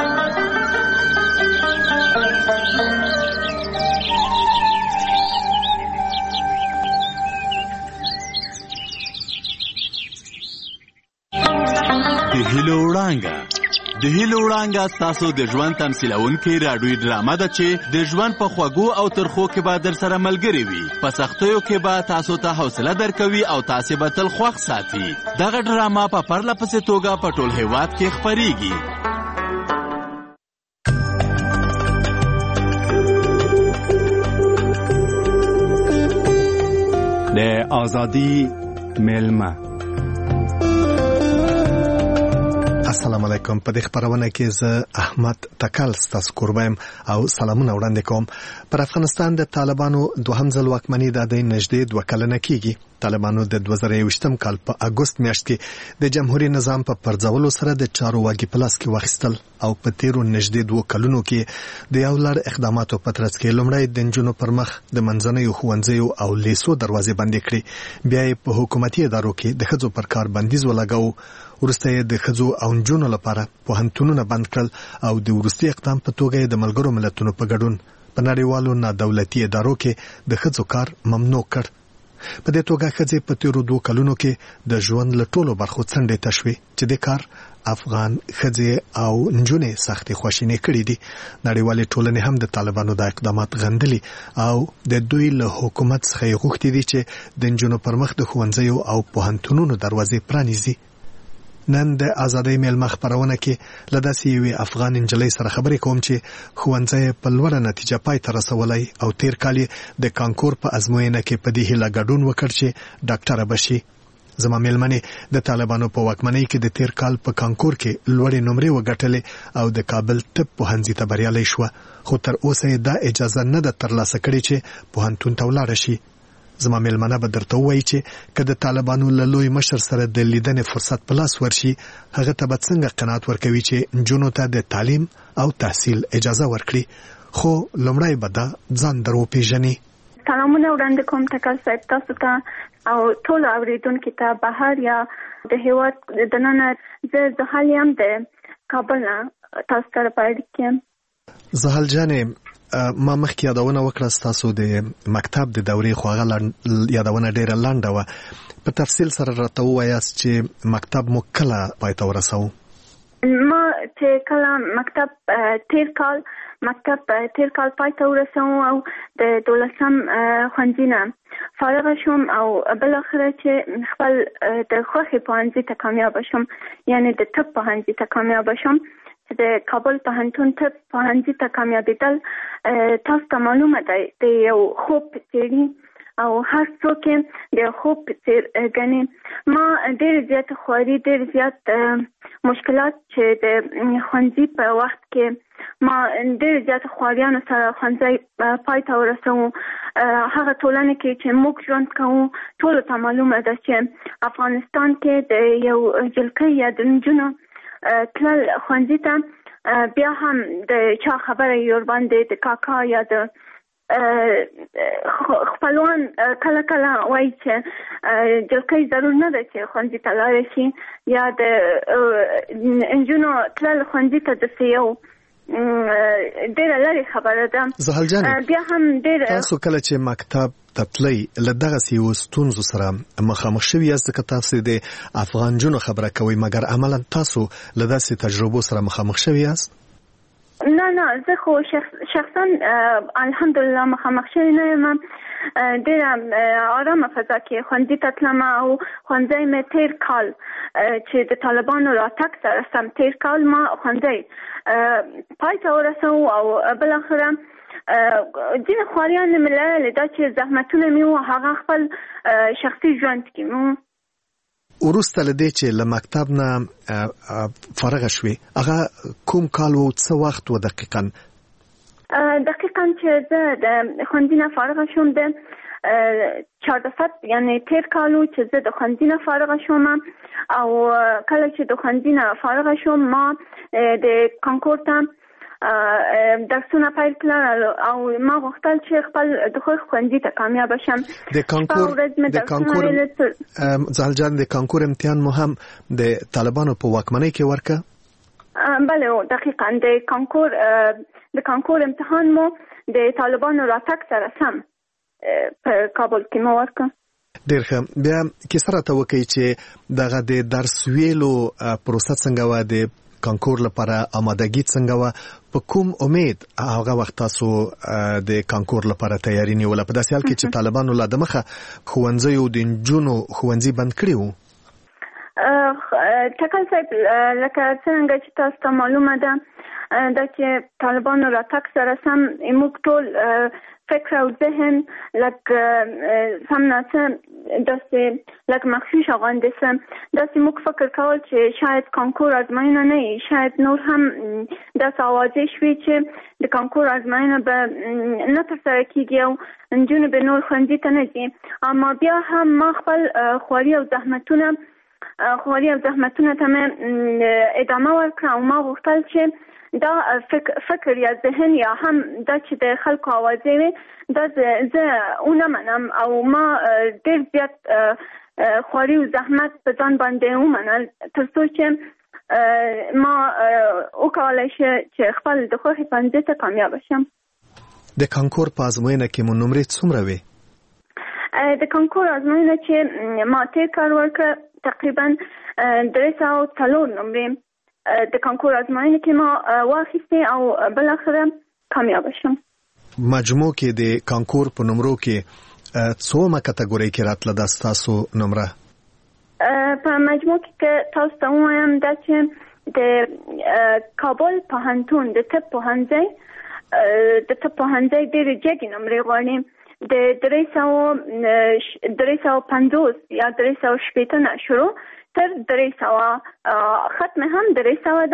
د هیلو وړانګه د هیلو وړانګه ستاسو د ژوند تمثیلونکې راډیویي ډرامه ده چې د ژوند په خوږو او ترخو کې به در سره ملګرې وي. په سختیو کې به تاسو ته حوصله درکوي او تاسې به تل خوښ ساتي. دغه ډرامه په پرله پسې توګه په ټول هېواد کې خپریږي. د آزادی میلمه. السلام علیکم. په دې خبرونه کې زه احمد تکل ستاسو کوربم او سلامونه وړاندې کوم. پر افغانستان د طالبانو دوهم ځل واکمني د دې نږدې دوه کلنه کېږي. طالبانو د دوه زره یوویشتم کال په اګوست میاشت کې د جمهوریت نظام په پرځولو سره د چارو واګي په لاس کې واخیستل او په تیرو نږدې دوه کلونو کې د یو لړ اقداماتو په ترڅ کې لومړی د نجونو پر مخ د منځنیو ښوونځیو او لیسو دروازې بندې کړې، بیا یې په حکومتي ادارو کې د ښځو پر کار بندیز ولګاو، وروسته یې د ښځو او نجونو لپاره پوهنتونونه بند کړل او د وروستي اقدام په توګه د ملګرو ملتونو په ګډون په نړیوالو نادولتي ادارو کې د ښځو کار ممنوع کړ. په دې توګه ښځې په تیرو دوه کلونو کې د ژوند له ټولو برخو څنډې ته شوې چې د کار افغان ښځې او نجونې سختې خواشینې کړې دي. نړیوالې ټولنې هم د طالبانو د اقدامات غندلي او د دوی له حکومت څخه یې غوښتي دي چې د نجونو پر مخ د ښوونځیو او پوهنتونونو دروازې پرانیزي. نن د آزادۍ میلمه خبرونه کې له داسې یوې افغان نجلۍ سره خبرې کوم چې ښوونځی په لوړه نتیجه پای ته رسولی او تیر کال د کانکور په ازموینه کې په دې هیله ګډون وکړ چې ډاکټره بشي. زما میلمنې د طالبانو په واکمنۍ کې د تیر کال په کانکور کې لوړې نمرې وګټلې او د کابل طب پوهنځي ته بریالۍ شوه، خو تر اوسه یې دا اجازه نه ده ترلاسه کړې چې پوهنتون ته ولاړه شي. زما مېلمنه به درته ووایي چې که د طالبانو له لوی مشر سره د لیدنې فرصت په لاس ورشي هغه ته به څنګه قناعت ورکوي چې نجونو ته د تعلیم او تحصیل اجازه ورکړي خو لومړی به دا ځان در وپېژني. سلامونه وړاندې کوم ټکل صاحب تاسو ته او ټولو اورېدونکو ته بهر یا د هېواد دننه. زه زحل یم د کابل نه تاسو سره په اړیکه کې یم. زحل جانې ما مخکې یادونه وکړه ستاسو د مکتب د دورې خو هغه یادونه ډېره لنډه وه. په تفصیل سره راته ووایاست چې مکتب مو کله پای ته ورسوو؟ ما چې کله مکتب تیر کال مکتب تیر کال پای ته ورسوم او د دولسم ښوونځي نه فارغه شوم او بالاخره چې خپل د خوښې پوهنځي ته کامیابه شوم، یعنې د طب پوهنځي ته کامیابه شوم. د کابل پوهنتون طب پوهنځي ته کامیابېدل تاسو ته معلومه ده د یو خوب په څېر او هر څوک د خوب په څېر ګڼي. ما ډېر زیات خواري ډېر زیات مشکلات چې د ښوونځي په وخت کې ما ډېر زیات خواریانو سره ښوونځی پای ته ورسوو. هغه ټولنې کې چې موږ ژوند کوو ټولو ته معلومه ده چې افغانستان کې د یو جلکۍ یا د نجونو تلل ښوونځي ته بیا هم د چا خبره یې ورباندې د کاکا یا د خپلوان کله کله وایي چې جلکۍ ضرور نه ده چې ښوونځي ته لاړه شي یا د نجونو تلل ښوونځي ته داسې یو ډېره لرې خبره ده. زحل جانې بیا هم ډېره تاسو کله چې مکتب ته تلئ له دغسې یو ستونزو سره مخامخ شوي یاست ځکه تاسو د افغان نجونو خبره کوئ مګر عملا تاسو له داسې تجربو سره مخامخ شوي یاست؟ نه نه زه خو شخصا الحمدلله مخامخ شوی نه یم. ډېره آرامه فضا کې ښوونځي ته تلم او ښوونځی مې تېر کال چې د طالبانو راتګ سره سم تېر کال ما ښوونځی پای ته ورسوو او بالاخره ځینې خواریان مې لرلې دا چې زحمتونه مې وو هغه خپل شخصي ژوند کې مو وروسته له دې چې له مکتب نه فارغه شوې هغه کوم کال و څه وخت و دقیقا؟ دقیقا چې زه د ښوونځي نه فارغه شوم د چهاردفت یعنې تېر کال و چې زه د ښوونځي نه فارغه شوم او کله چې د ښوونځي نه فارغه شوم ما د کانکور ته درسونه پیل کړل او ما غوښتل چې خپل د خوښ ښوونځي ته کامیابه شم. د کانکور د کانکور زحل جان د کانکور امتحان مو هم د طالبانو په واکمنۍ کې ورکه؟ بله دقیقا د کانکور د کانکور امتحان مو د طالبانو راتګ سره سم په کابل کې مو ورکه. ډېر ښه. بیا کیسه راته وکړئ چې دغه د درس ویلو پروسه څنګه وه، د کانکور لپاره آمادګي څنګه وه، په کوم امید هغه وخت تاسو د کانکور لپاره تیاری نیوله په داسې حال کې چې طالبانو لا دمخه ښوونځیو د نجونو ښوونځي بند کړي وو؟ ټکل صاحب لکه څنګه چې تاسو ته معلومه ده دا چې طالبانو راتګ سره سم موږ ټول فکر او ذهن لکه سم ناڅه داسې لکه مخفي غوندې څه داسې موږ فکر کول چې شاید کانکور ازموینه نه وي، شاید نور هم داسې اوازې شوي چې د کانکور ازموینه به نه ترسره کېږي او نجونې به نور ښوونځي ته نه ځي. اما بیا هم ما خپل خواري او زحمتونه خواري او زحمتونه ته مې ادامه ورکړه او ما غوښتل چې دا فکر, فکر یا ذهن یا هم دا چې د خلکو اوازې وي دا زه ونه منم او ما ډېر زیات خواري او زحمت په ځان باندې ومنل تر څو چې ما وکولای شم چې خپل د خوښې ښوونځي ته کامیابه شم. د کانکور په ازموینه کې مو نمرې څومره وې؟ د کانکور ازموینه چې ما تېر کال ورکړه تقریبا درې سوه څلور نمرې د کانکور ازموینه کې ما واخیستې او بالاخره کامیابه شم. مجموع کې د کانکور په نمرو کې څومره کټګورۍ کې راتله دا ستاسو نمره؟ په مجموع کې تاسو ته ووایم دا چې د کابل پوهنتون د طب پوهنځی د طب پوهنځی ډېرې جګې نمرې غواړي د درې سوه درې سوه پنځوس یا درې سوه شپېته نه شروع تر درې سوه ختم هم درې سوه ده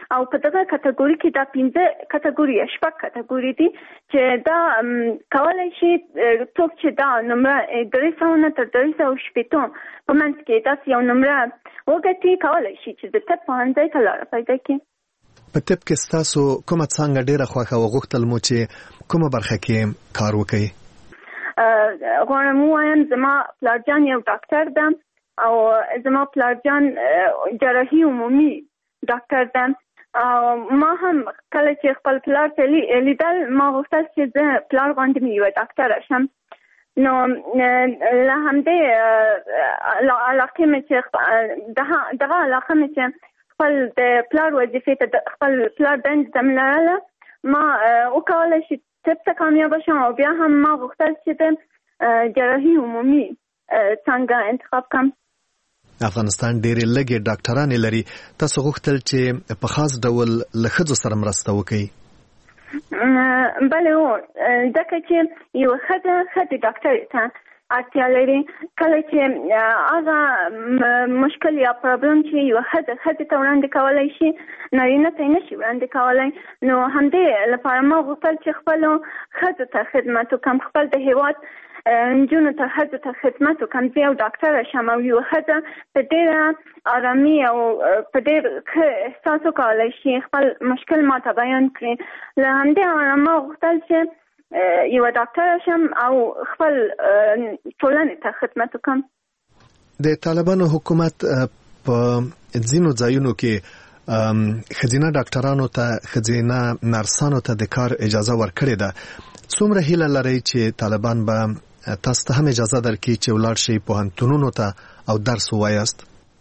او په دغه کټګوري کې دا پنځه کټګوري شپږ کټګوري دي چې دا کولای شي څوک چې دا نمبر درې سوه نه تر درې سوه شپېته په منځ کې داسې یو نمبر وګټي کولای شي چې د طب پوهنځي ته لاره پیدا کړي. په طب کې ستاسو کومه څانګه ډېره خوښه او غوښتل مو چې کومه برخه کې کار وکړئ؟ غواړم ووایم زما پلارجان یو ډاکټر ده او زما پلارجان جراحي عمومي ډاکټر ده. ما هم کله چې خپل پلار ته لیدل ما غوښتل چې زه پلار غوندې مې یوه ډاکټره شم. نو له همدې علاقې مې چې دغه علاقه مې چې خپل د پلار وظیفې ته خپل پلار دندې ته مې لرله ما وکولی شي طب ته کامیابه شم او بیا هم ما غوښتل چې د جراحي عمومي څانګه انتخاب کړم. افغانستان ډېرې لږې ډاکټرانې لري. تاسو غوښتل چې په خاص ډول له ښځو سره مرسته وکړئ؟ بله هو، ځکه چې یوه ښځه ښځې ډاکټرې ته اړتیا لري. کله چې هغه مشکل یا پرابلم چې یوه ښځه ښځې ته وړاندې کولی شي نارینه ته یې نه شي وړاندې کولی. نو همدې لپاره ما غوښتل چې خپلو ښځو ته خدمت وکړم، خپل د هېواد نجونو ته ښځو ته خدمت وکړم. زه یو ډاکټره شم او یوه ښځه په ډېره ارامي او په ډېر ښه احساس وکولی شي خپل مشکل ما ته بیان کړي. له همدې امله ما غوښتل چې یوه ډاکټره شم او خپل ټولنې ته خدمت وکړم. د طالبانو حکومت په ځینو ځایونو کې ښځینه ډاکټرانو ته ښځینه نرسانو ته د کار اجازه ورکړې ده. څومره هیله لرئ چې طالبان به تاسو ته هم اجازه درکړي چې ولاړ شئ پوهنتونونو ته او درس ووایاست؟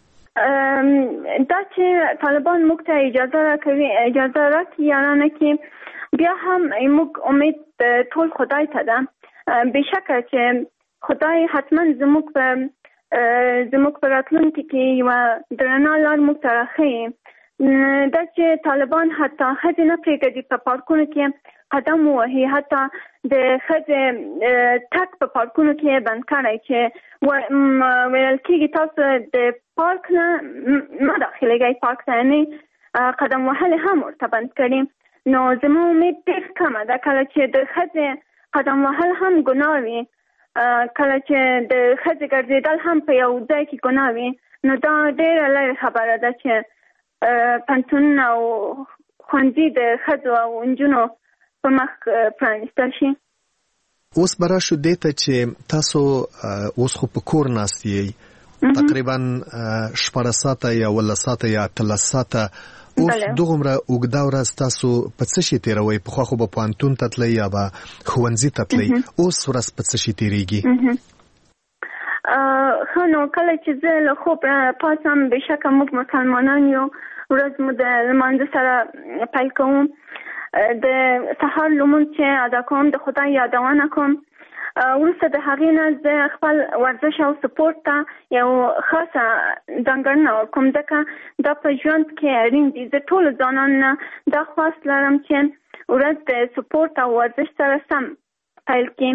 دا چې طالبان موږ ته اجازه راکوي اجازه راکړي یا نه کړي بیا هم موږ امید ټول خدای ته ده. بېشکه چې خدای حتما زموږ په زموږ په راتلونکي کې یوه درنه لار موږ ته راښیي. دا چې طالبان حتی ښځې نه پرېږدي په پارکونو کې قدم ووهي، حتی د ښځې تګ په پارکونو کې بند کړی چې ویل کېږي تاسو د پارک نه مه داخلېږئ، پارک ته یعنې قدم وهلې هم ورته بند کړي. نو زما امید ډېر کمه ده کله چې د ښځې قدم وهل هم ګناه وي، کله چې د ښځې ګرځېدل هم په یو ځای کې ګناه وي، نو دا ډېره لرې خبره ده چې پوهنتونونه او ښوونځي د ښځو او نجونو په مخ پرانیستل شي. اوس به راشو دې ته چې تاسو اوس خو په کور ناست یئ، تقریبا شپاړس ساعته یا اوولس ساعته یا اتلس ساعته. اوس دغومره اوږده ورځ تاسو په څه شي تېروئ؟ پخوا خو به پوهنتون ته تلئ یا به ښوونځي ته تلئ، اوس ورځ په څه شي تېرېږي؟ ښه نو کله چې زه له خوب پاڅم، بېشکه موږ مسلمانان یو، ورځ مو د لمانځه سره پیل کوم، د سهار لمونځ چې ادا کوم د خدای یادونه کوم. وروسته د هغې نه زه خپل ورزش او سپورت ته یو خاصه ځانګړنه ورکوم، ځکه دا په ژوند کې اړین دي. زه ټولو ځوانانو نه دا خواست لرم چې ورځ د سپورت او ورزش سره سم پیل کړي.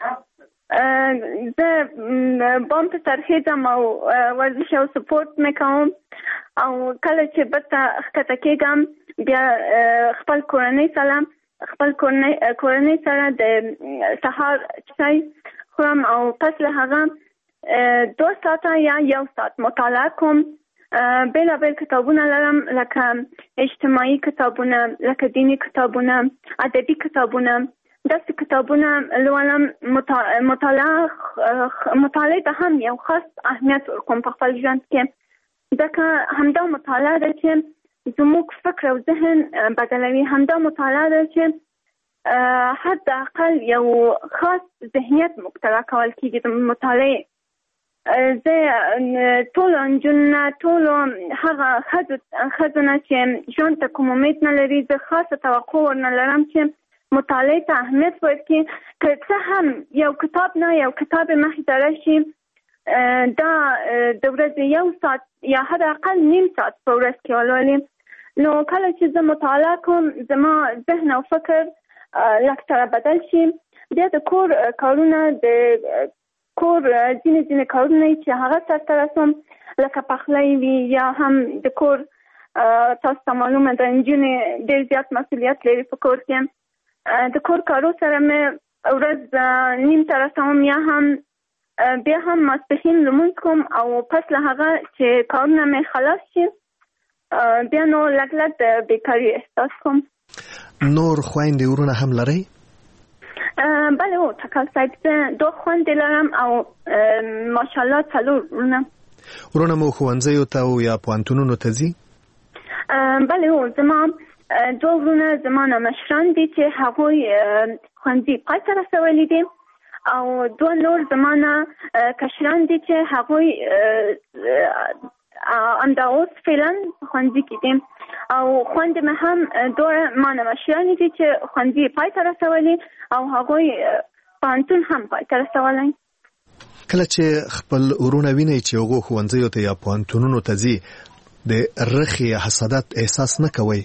زه بام ته سرخېږم او ورزش او سپورت مې کوم او کله چې بېرته ښکته کېږم بیا خپل کورنۍ سره خپل کورنۍ سره د سهار چای خورم او پس له هغه دو ساعته یا یو ساعت مطالعه کوم. بېلابېل کتابونه لرم، لکه اجتماعي کتابونه، لکه دیني کتابونه، ادبي کتابونه. داسې کتابونه لولم. مطالعه مطالعې ته هم یو خاص اهمیت ورکوم په خپل ژوند کې، ځکه همدا مطالعه ده چې زموږ فکر او ذهن بدلوي. همدا مطالعه ده چې حد اقل یو خاص ذهنیت موږ ته راکول کېږي د مطالعې. زه ټولو نجونو نه، ټولو هغه ښځو نه چې ژوند ته کوم امید نه لري، زه خاصه توقع ورنه لرم چې مطالعې ته اهمیت ورکړي. که څه هم یو کتاب نه یو کتاب مخې ته راشي، دا د ورځې یو ساعت یا حد اقل نیم ساعت په ورځ کې ولولي. نو کله چې زه مطالعه کوم زما ذهن او فکر لږ سره بدل شي. بیا د کور کارونه د کور ځینې ځینې کارونه چې هغه سرته رسوم، لکه پخلی وي یا هم د کور تاسو ته معلومه ده نجونې ډېر زیات مسؤلیت لري په کور کې. د کور کارو سره مې ورځ نیم ته رسوم یا هم بیا هم ماسپښین لمونځ کوم او پس له هغه چې کارونه مې خلاص شي بیا نو لږ لږ د بېکاري احساس کوم. نور خویندې ورونه هم لرئ؟ بله او تکل صاحب زه دوه خویندې لرم او ماشاءالله څلور ورونه. ورونه مو ښوونځیو ته او یا پوهنتونونو ته ځي؟ بله او زما دوه ورونه زما نه مشران دي چې هغوی ښوونځي پای ته رسولي دي او دوه نور زما نه کشران دي چې هغوی همدا اوس فعلا ښوونځي کې دي او خویندې مې هم دوه ما نه مشرانې دي چې ښوونځي پای ته رسولي او هغوی پوهنتون هم پای ته رسولی. کله چې خپل ورونه وینئ چې هغو ښوونځیو ته یا پوهنتونونو ته ځي د رخې حسادت احساس نه کوئ؟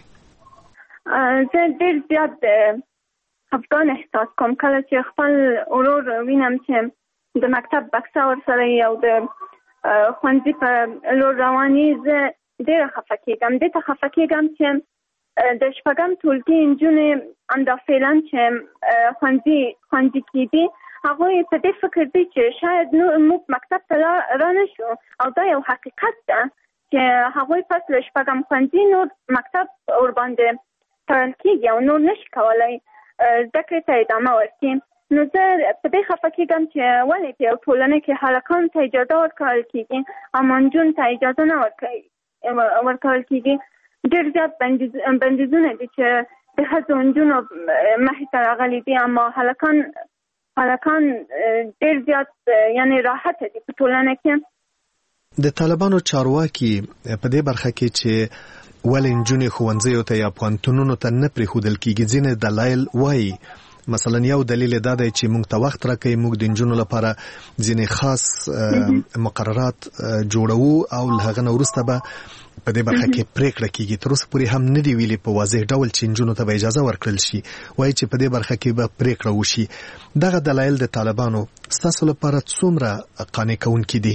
زه ډېر زیات خفګان احساس کوم کله چې خپل ورور وینم چې د مکتب بکسه ورسره وي او د ښوونځي په لور روان وي. زه ډېره خفه کېږم. دې ته خفه کېږم چې د شپږم ټولګي نجونې همدا فعلا چې ښوونځي ښوونځي کې دي هغوی په دې فکر دي چې شاید موږ مکتب ته را نه شو او دا یو حقیقت ده چې هغوی پس له شپږم ښوونځي نور مکتب ورباندې تړل کېږي او نور نشي کولی زده کړې ته ادامه ورکړي. نو زه په دې خفه کېږم چې ولې په یو ټولنه کې هلکانو ته اجازه ورکول کېږي اما نجونو ته اجازه نه ورکول کېږي. ډېر زیات بندیزونه دي چې د ښځو نجونو مخې ته راغلي دي اما هلکان هلکان ډېر زیات یعنې راحته دي په ټولنه کې. د طالبانو چارواکي په دې برخه کې چې ولې نجونې ښوونځیو ته یا پوهنتونونو ته نه پرېښودل کېږي ځینې دلایل وایي. مثلا یو دلیل دا دی چې موږ ته وخت راکوي، موږ د نجونو لپاره ځینې خاص مقررات جوړوو او له هغه نه وروسته به په دې برخه کې پریکړه کېږي. تر اوسه پورې هم نه دي ویلي په واضح ډول چې نجونو ته به اجازه ورکړل شي، وایي چې په دې برخه کې به پریکړه وشي. دغه دلایل د طالبانو ستاسو لپاره څومره قانع کوونکي دي؟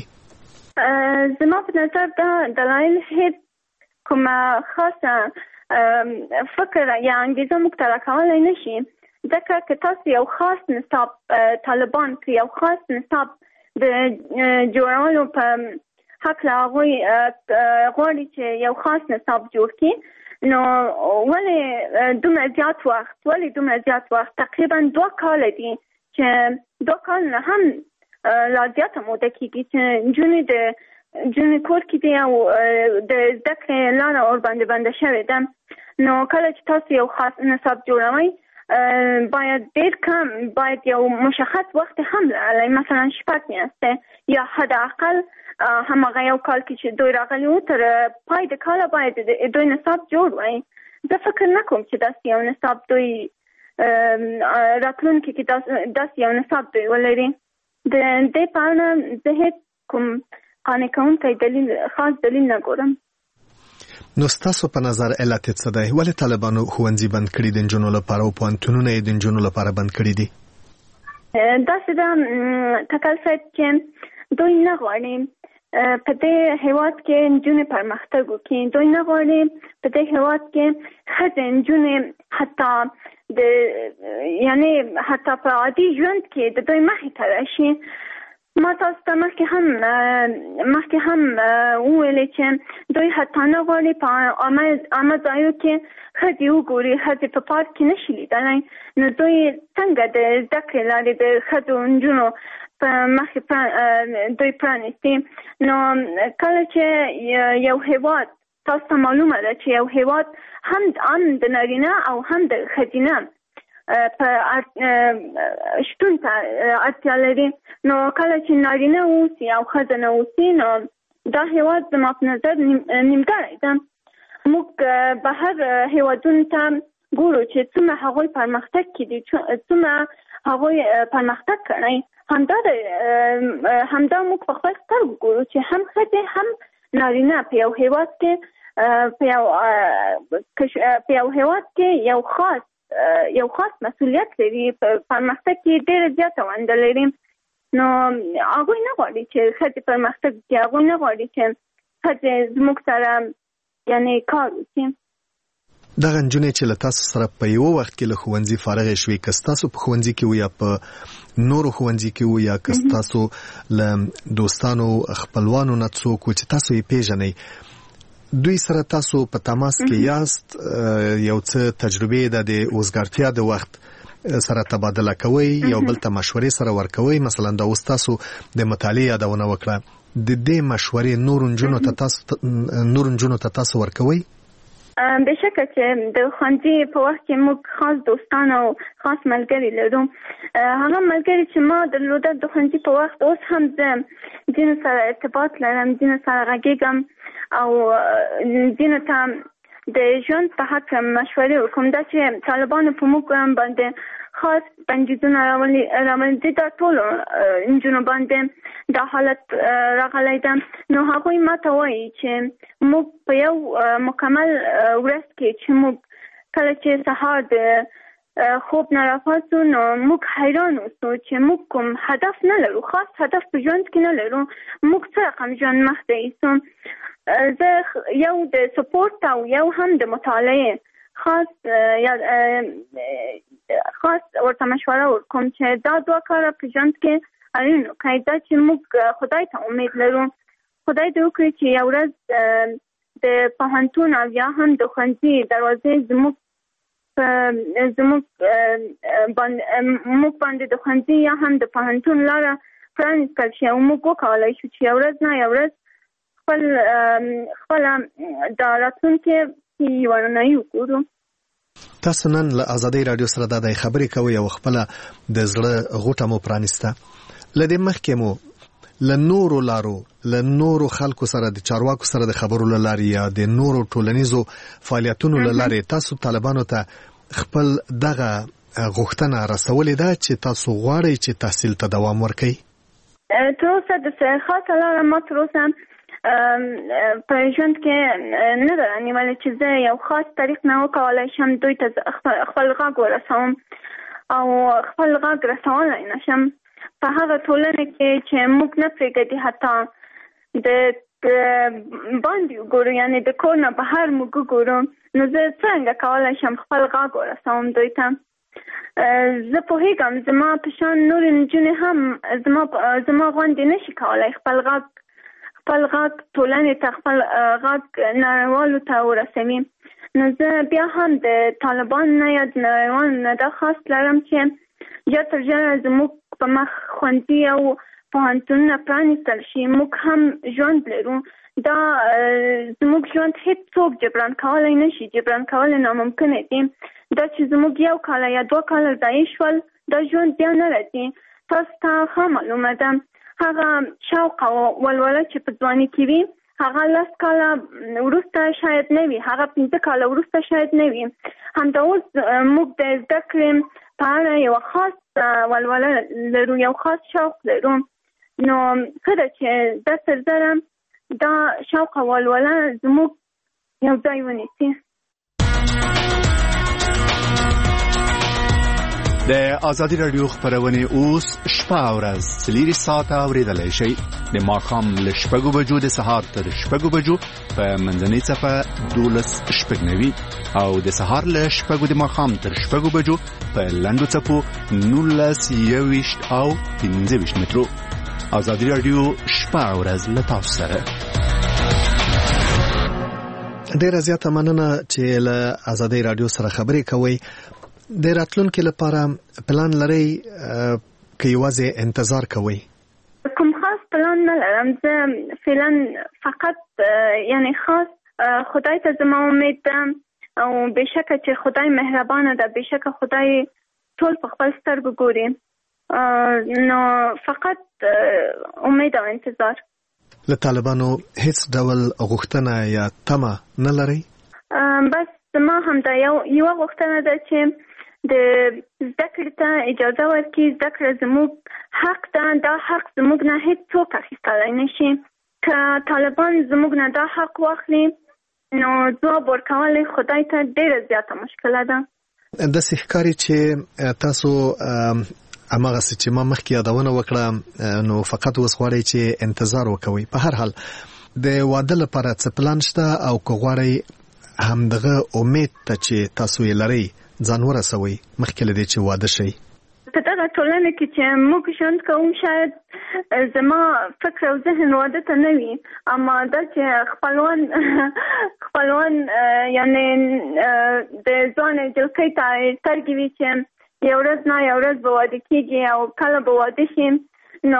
زما په نظر دا دلایل هیڅ کومه خاصه فکر یا انګیزه موږ ته راکولی نه شي. ځکه که تاسو یو خاص نصاب طالبان کړي، یو خاص نصاب د جوړولو په هکله هغوی غواړي چې یو خاص نصاب جوړ کړي، نو ولې دومره زیات وخت ولې دومره زیات وخت تقریبا دوه کاله دي چې دوه کال نه هم لا زیاته موده کېږي چې نجونې د نجونې کور کې دي او د زده کړې لاره ورباندې بنده شوې ده. نو کله چې تاسو یو خاص نصاب جوړوئ باید ډېر کم باید یو مشخص وخت هم لرلی، مثلا شپږ میاشتې یا حداقل هماغه یو کال کې چې دوی راغلي وو تر پای د کاله باید دوی نصاب جوړ وای. زه فکر نه کوم چې داسې یو نصاب دوی راتلونکي کې داسې یو نصاب دوی ولري. د دې په اړه زه هېڅ کوم قانع کوونکی دلیل خاص دلیل نه ګورم. نو ستاسو په نظر علت څه دی؟ ولې طالبانو ښوونځي بند کړي د نجونو لپاره او پوهنتونونه یې د نجونو لپاره بند کړي دي؟ داسې ده تکل صاحب چې دوی نه غواړي په دې هېواد کې نجونې پرمختګ وکړي. دوی نه غواړي په دې هېواد کې ښځې نجونې حتی د یعنې حتی په عادي ژوند کې د دوی مخې ته راشي. ما تاسو ته مخکې هم مخکې هم وویلې چې دوی حتی نه غواړي په عامه ځایو کې ښځې وګوري، ښځې په پارک کې نشي لیدلی. نو دوی څنګه د زده کړې لارې د ښځو نجونو په مخې دوی پرانیستي؟ نو کله چې یو هېواد تاسو ته معلومه ده چې یو هېواد هم هم د نارینه او هم د ښځینه په شتون ته اړتیا لري. نو کله چې نارینه اوسي او ښځه نه اوسي نو دا هېواد زما په نظر نیمګړی ده. موږ بهر هېوادونو ته ګورو چې څومره هغوی پرمختګ کړي، څومره هغوی پرمختګ کړی. همدا همدا موږ په خپل سترګو ګورو چې هم ښځې هم نارینه په یو هېواد کې په یو په یو هېواد کې یو خاص یو خاص مسؤلیت لري، په پرمختګ کې ډېره زیاته ونډه لري. نو هغوی نه غواړي چې ښځې پرمختګ وکړي، هغوی نه غواړي چې ښځې زموږ سره یعنی کار وکړي. دغه نجونې چې له تاسو سره په یو وخت کې له ښوونځي فارغ شوي، که ستاسو په ښوونځي کې وو یا په نورو ښوونځي کې وو، یا که ستاسو له دوستانو خپلوانو نه څوک چې تاسو یې پیژنئ، دوی سره تاسو په تماس کې یاست، یو څه تجربې د اوزګارتیا د وخت سره تبادله کوئ، یو بل ته مشورې سره ورکوئ. مثلا دا اوس تاسو د مطالعې یادونه وکړه، د دې مشورې نور نجونو ته تاسو نور نجونو ته تاسو ورکوئ؟ بشکه چې د ښوونځي په وخت کې موږ خاص دوستان او خاص ملګري لرو. هغه ملګري چې ما درلوده د ښوونځي په وخت، اوس هم زه ځینو سره ارتباط لرم، ځینو سره غږیږم او ځینو ته د ژوند په حق مشورې ورکوم. دا چې طالبانو په موږ باندې خاص بندیزونه راوړي، دا ټولو نجونو باندې دا حالت راغلی ده. نو هغوی ما ته وایي چې موږ په یو مکمل ورځ کې چې موږ کله چې سهار د خوب نه راپاڅو، نو موږ حیران اوسو چې موږ کوم هدف نه لرو، خاص هدف په ژوند کې نه لرو، موږ څه رقم ژوند مخته ایسو. زه یو د سپورت او یو هم د مطالعې خاص یا خاص ورته مشوره ورکوم چې دا دوه کاره په ژوند کې اړین وکړي. دا چې موږ خدای ته امید لرو، خدای دې وکړي چې یو ورځ د پوهنتون او یا هم د ښوونځي دروازې زموږ زموږ موږ باندې د ښوونځي یا هم د پوهنتون لاره پرانیستل شي او موږ وکولی شو چې یو ورځ نه یو ورځ خپل خپله د راتلونکي یوه رڼایي وګورو. تاسو نن له ازادۍ راډیو سره دا د خبرې کوئ او خپله د زړه غوټه مو پرانیسته. له دې مخکې مو له نورو لارو له نورو خلکو سره د چارواکو سره د خبرو له لارې یا د نورو ټولنیزو فعالیتونو له لارې تاسو طالبانو ته خپل دغه غوښتنه رسولې ده چې تاسو غواړئ چې تحصیل ته دوام ورکړئ؟ تر اوسه د خاصه لاره ما تر اوسه په ژوند کې نه ده رانیولې چې زه یو خاص طریق نه وکولی شم دوی ته خپل غږ ورسوم او خپل غږ رسولی نه شم په هغه ټولنه کې چې موږ نه پرېږدي حتی د باندې وګورو، یعنې د کور نه بهر موږ وګورو. نو زه څرنګه کولی شم خپل غږ ورسوم دوی ته؟ زه پوهېږم زما په شان نورې نجونې هم زما زما غوندې نشي کولی خپل غږ خپل غږ ټولنې ته خپل غږ نړیوالو ته ورسوي. نو زه بیا هم د طالبان نه یا د نړیوالو نه دا خاص لرم چې ژر تر ژره زموږ په مخ ښوونځي او پوهنتونونه پرانیستل شي. موږ هم ژوند لرو، دا زموږ ژوند هیڅ څوک جبران کولی نشي، جبران کولی ناممکنه دي. دا چې زموږ یو کاله یا دوه کاله ضایع شول، دا ژوند بیا نه راځي. تاسو ته ښه معلومه ده هغه شوق او ولوله چې په ځواني کې وي هغه لس کاله وروسته شاید نه وي، هغه پنځه کاله وروسته شاید نه وي. همدا اوس موږ د زده کړې په اړه یوه خاص ولوله لرو، یو خاص شوق لرو. نو ښه ده چې زه تر زره دا شوق او ولوله زموږ یو ځای ونیسي. د ازادي راډیو خبرونه اوس شپه او ورځ څلور ساعته اوریدلای شئ. د ماښام له شپږو بجو د سهار تر شپږو بجو په منځنۍ صفه دولس شپږ نوي او د سهار له شپږو د ماښام تر شپږو بجو په لنډو څپو نولس یوویشت او پنځه ویشت مترو. ازادي راډیو شپه او ورځ له تاسو سره. ډیره زیاته مننه چې له ازادي راډیو سره خبرې کوئ. د راتلونکي لپاره پلان لرئ که یوازې انتظار کوئ؟ کوم خاص پلان نه لرم. زه فعلا فقط یعنی خاص خدای ته زما امید ده او بېشکه چې خدای مهربانه ده، بېشکه خدای ټول په خپل سترګو ګوري. نو فقط امید او انتظار. له طالبانو هیڅ ډول غوښتنه یا تمه نه لرئ؟ بس زما همدا یو یوه غوښتنه ده چې د زده کړې ته اجازه ورکړي. زده کړه زموږ حق ده، دا حق زموږ نه هیڅ څوک اخیستلی نه شي. که طالبان زموږ نه دا حق واخلي نو ځواب ورکول خدای ته ډېره زیاته مشکله ده. داسې ښکاري چې تاسو هماغسې چې ما مخکې یادونه وکړه نو فقط اوس غواړئ چې انتظار وکوئ. په هر حال د واده لپاره څه پلان شته او که غواړئ همدغه امید ته چې تاسو یې لرئ ځان ورسوئ مخکې له دې چې واده شئ؟ په دغه ټولنه کې چې موږ ژوند کوم شاید زما فکر او ذهن واده ته نه وي، اما دا چې خپلوان خپلوان یعنی د ځوانې جلکۍ ته سترګې وي چې یو ورځ نه یو ورځ به واده کېږي او کله به واده شي، نو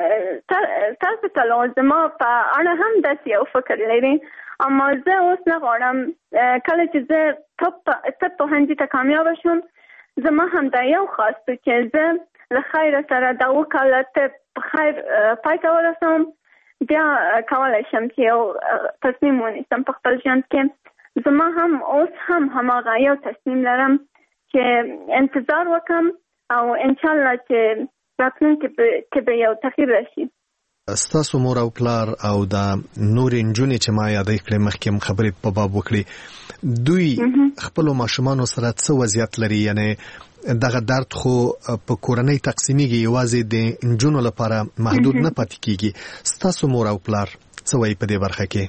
تاسو ته زما په اړه هم داسې یو فکر لري. اما زه اوس نه غواړم کله چې زه طب پوهنځي ته کامیابه شم، زما هم دا یو خاص و چې زه له خیره سره دا اووه کاله طب په خیر پای ته ورسوم، بیا کولی شم چې یو تصمیم ونیسم په خپل ژوند کې. زما هم اوس هم هماغه یو تصمیم لرم چې انتظار وکم او انشاءالله چې راتلونکي کې به یو تغییر راشي. ستاسو مور او پلار او دا نورې نجونې چې ما یادې کړې مخکې هم خبرې په باب وکړې، دوی خپلو ماشومانو سره څه وضعیت لري؟ یعنی دغه درد خو په کورنۍ تقسیمیږي، یوازې د نجونو لپاره محدود نه پاتې کیږي. ستاسو مور او پلار څه وایي په دې برخه کې؟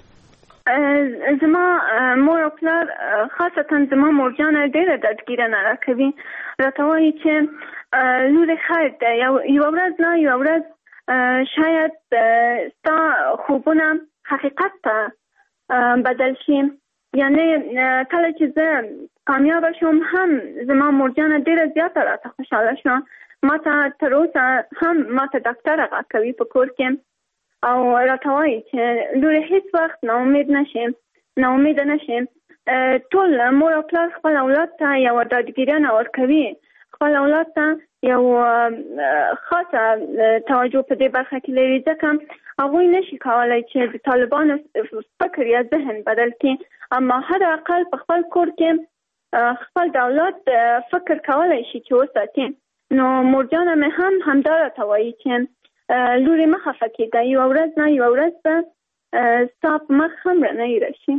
زما مور او پلار خاصتا زما مورجانه ډېره دردګیرنه راکوي، راته وایي چې لورې خیر ده، یوه ورځ نه یوه ورځ شاید ستا خوبونه حقیقت ته بدل شي. یعنی کله چې زه کامیابه شوم هم زما مورجانه ډېره زیاته راته خوشحاله شوه. ما ته تر اوسه هم ما ته ډاکټر راکوي په کور کې او راته وایي چې لورې هېڅ وخت ناامید نشي ناامیده نشي. ټول مور او پلار خپل اولاد ته یوه ډاډګیرنه ورکوي، خپل اولاد ته یو خاصه توجه په دې برخه کې لري، ځکه هغوی نشي کولی چې د طالبانو فکر یا ذهن بدل کړي، اما حد اقل په خپل کور کې خپل د اولاد فکر کولی شي چې وساتي. نو مورجانه مې هم همدا راته وایي چې لورې مه خفه کېږه، یوه ورځ نه یوه ورځ به ستا په مخ هم رڼۍ راشي.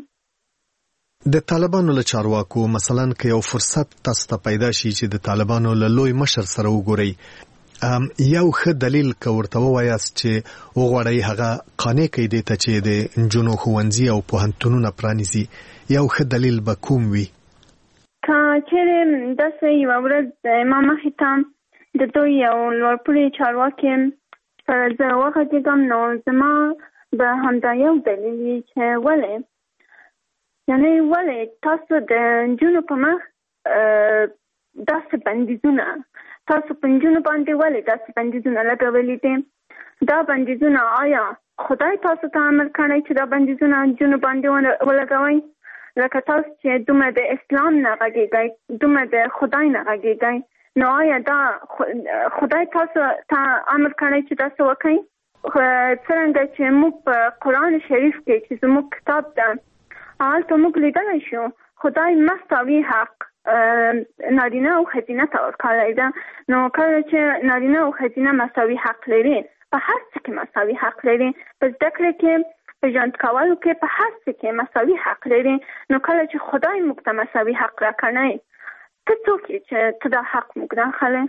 د طالبانو له چارواکو مثلا که یو فرصت تاسو ته پیدا شي چې د طالبانو له لوی مشر سره وګورئ، یو ښه دلیل که ورته ووایاست چې وغواړئ هغه قانع کړئ دې ته چې د نجونو ښوونځي او پوهنتونونه پرانیزي، یو ښه دلیل به کوم وي؟ که چیرې داسې یوه ورځ ما مخې ته د دوی یو لوړپوړي چارواکي سره زه وغږېږم، نو زما به همدا یو دلیل وي چې ولې یعنی ولې تاسو د نجونو په مخ داسې بندیزونه تاسو په نجونو باندې ولې داسې بندیزونه لګولي دي؟ دا بندیزونه آیا خدای تاسو ته امر کړی چې دا بندیزونه نجونو باندې ولګوئ؟ لکه تاسو چې دومره د اسلام نه غږېږئ، دومره د خدای نه غږېږئ، نو آیا دا خدای تاسو ته امر کړی چې تاسو وکړئ؟ څرنګه چې موږ په قرآن شریف کې چې زموږ کتاب ده هلته موږ لیدلی شو خدای مساوي حق نارینه او ښځینه ته ورکړی ده. نو کله چې نارینه او ښځینه مساوي حق لري، په هر څه کې مساوي حق لري، په زده کړه کې، په ژوند کولو کې، په هر څه کې مساوي حق لري، نو کله چې خدای موږ ته مساوي حق راکړی، ته څوک یې چې ته دا حق موږ راخلی؟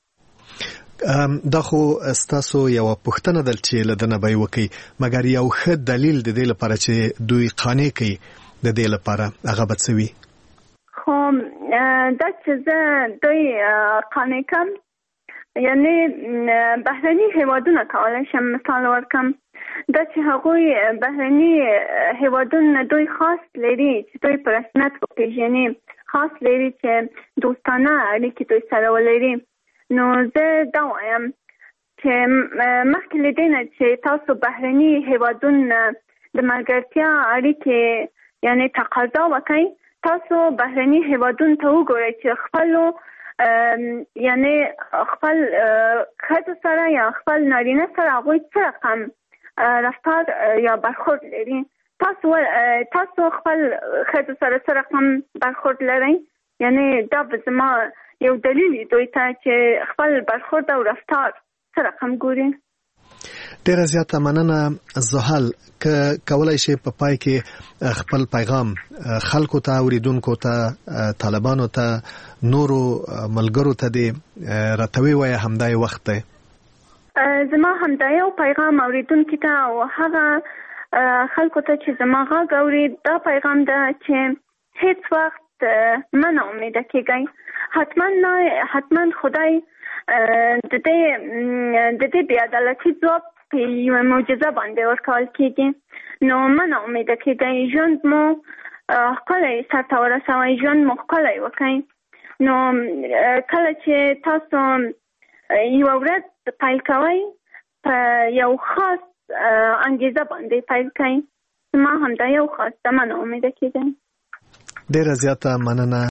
دا خو ستاسو یوه پوښتنه ده چې له ده نه به یې وکئ، مګر یو ښه دلیل د دې لپاره چې دوی قانع کوي د دې لپاره هغه به څه وي؟ خو دا چې زه دوی قانع کړم، یعنې بهرني هیوادونه کولی شم مثال ورکړم، دا چې هغوی بهرني هیوادونه دوی خاص لري چې دوی په رسمیت وپېژني، خاص لري چې دوستانه اړیکې دوی سره ولري. نو زه دا وایم چې مخکې له دې نه چې تاسو بهرني هیوادونه د ملګرتیا اړیکې یعنې تقاضا وکړئ، تاسو بهرني هیوادونو ته وګورئ چې خپلو یعنې خپل ښځو سره یا خپل نارینه سره هغوی څه رقم رفتار یا برخورد لري. تاسو تاسو خپل ښځو سره څه رقم برخورد لرئ؟ یعنې دا به زما یو دلیل دوی ته چې خپل برخورد او رفتار څه رقم ګوري. ډیره زیاته مننه زحل، که کولای شي په پای کې خپل پیغام خلکو ته، اوریدونکو ته، طالبانو ته، نورو ملګرو ته دې راته ووایه، همدا یې وخت دی. زما همدا یو پیغام اوریدونکو ته او هغه خلکو ته چې زما غږ اوري دا پیغام ده چې هیڅ وخت مه ناامیده کیږئ. حتما نه حتما خدای د دې د دې بې عدالتي ځواب په یوه معجزه باندې ورکول کیږي. نو مه ناامیده کیږئ. ژوند مو ښکلی سرته ورسوئ. ژوند مو ښکلی وکړئ. نو کله چې تاسو یوه ورځ پیل کوئ په یو خاص انګیزه باندې پیل کړئ. ما همدا یو خاص ده. مه ناامیده کیږئ. ډیره زیاته مننه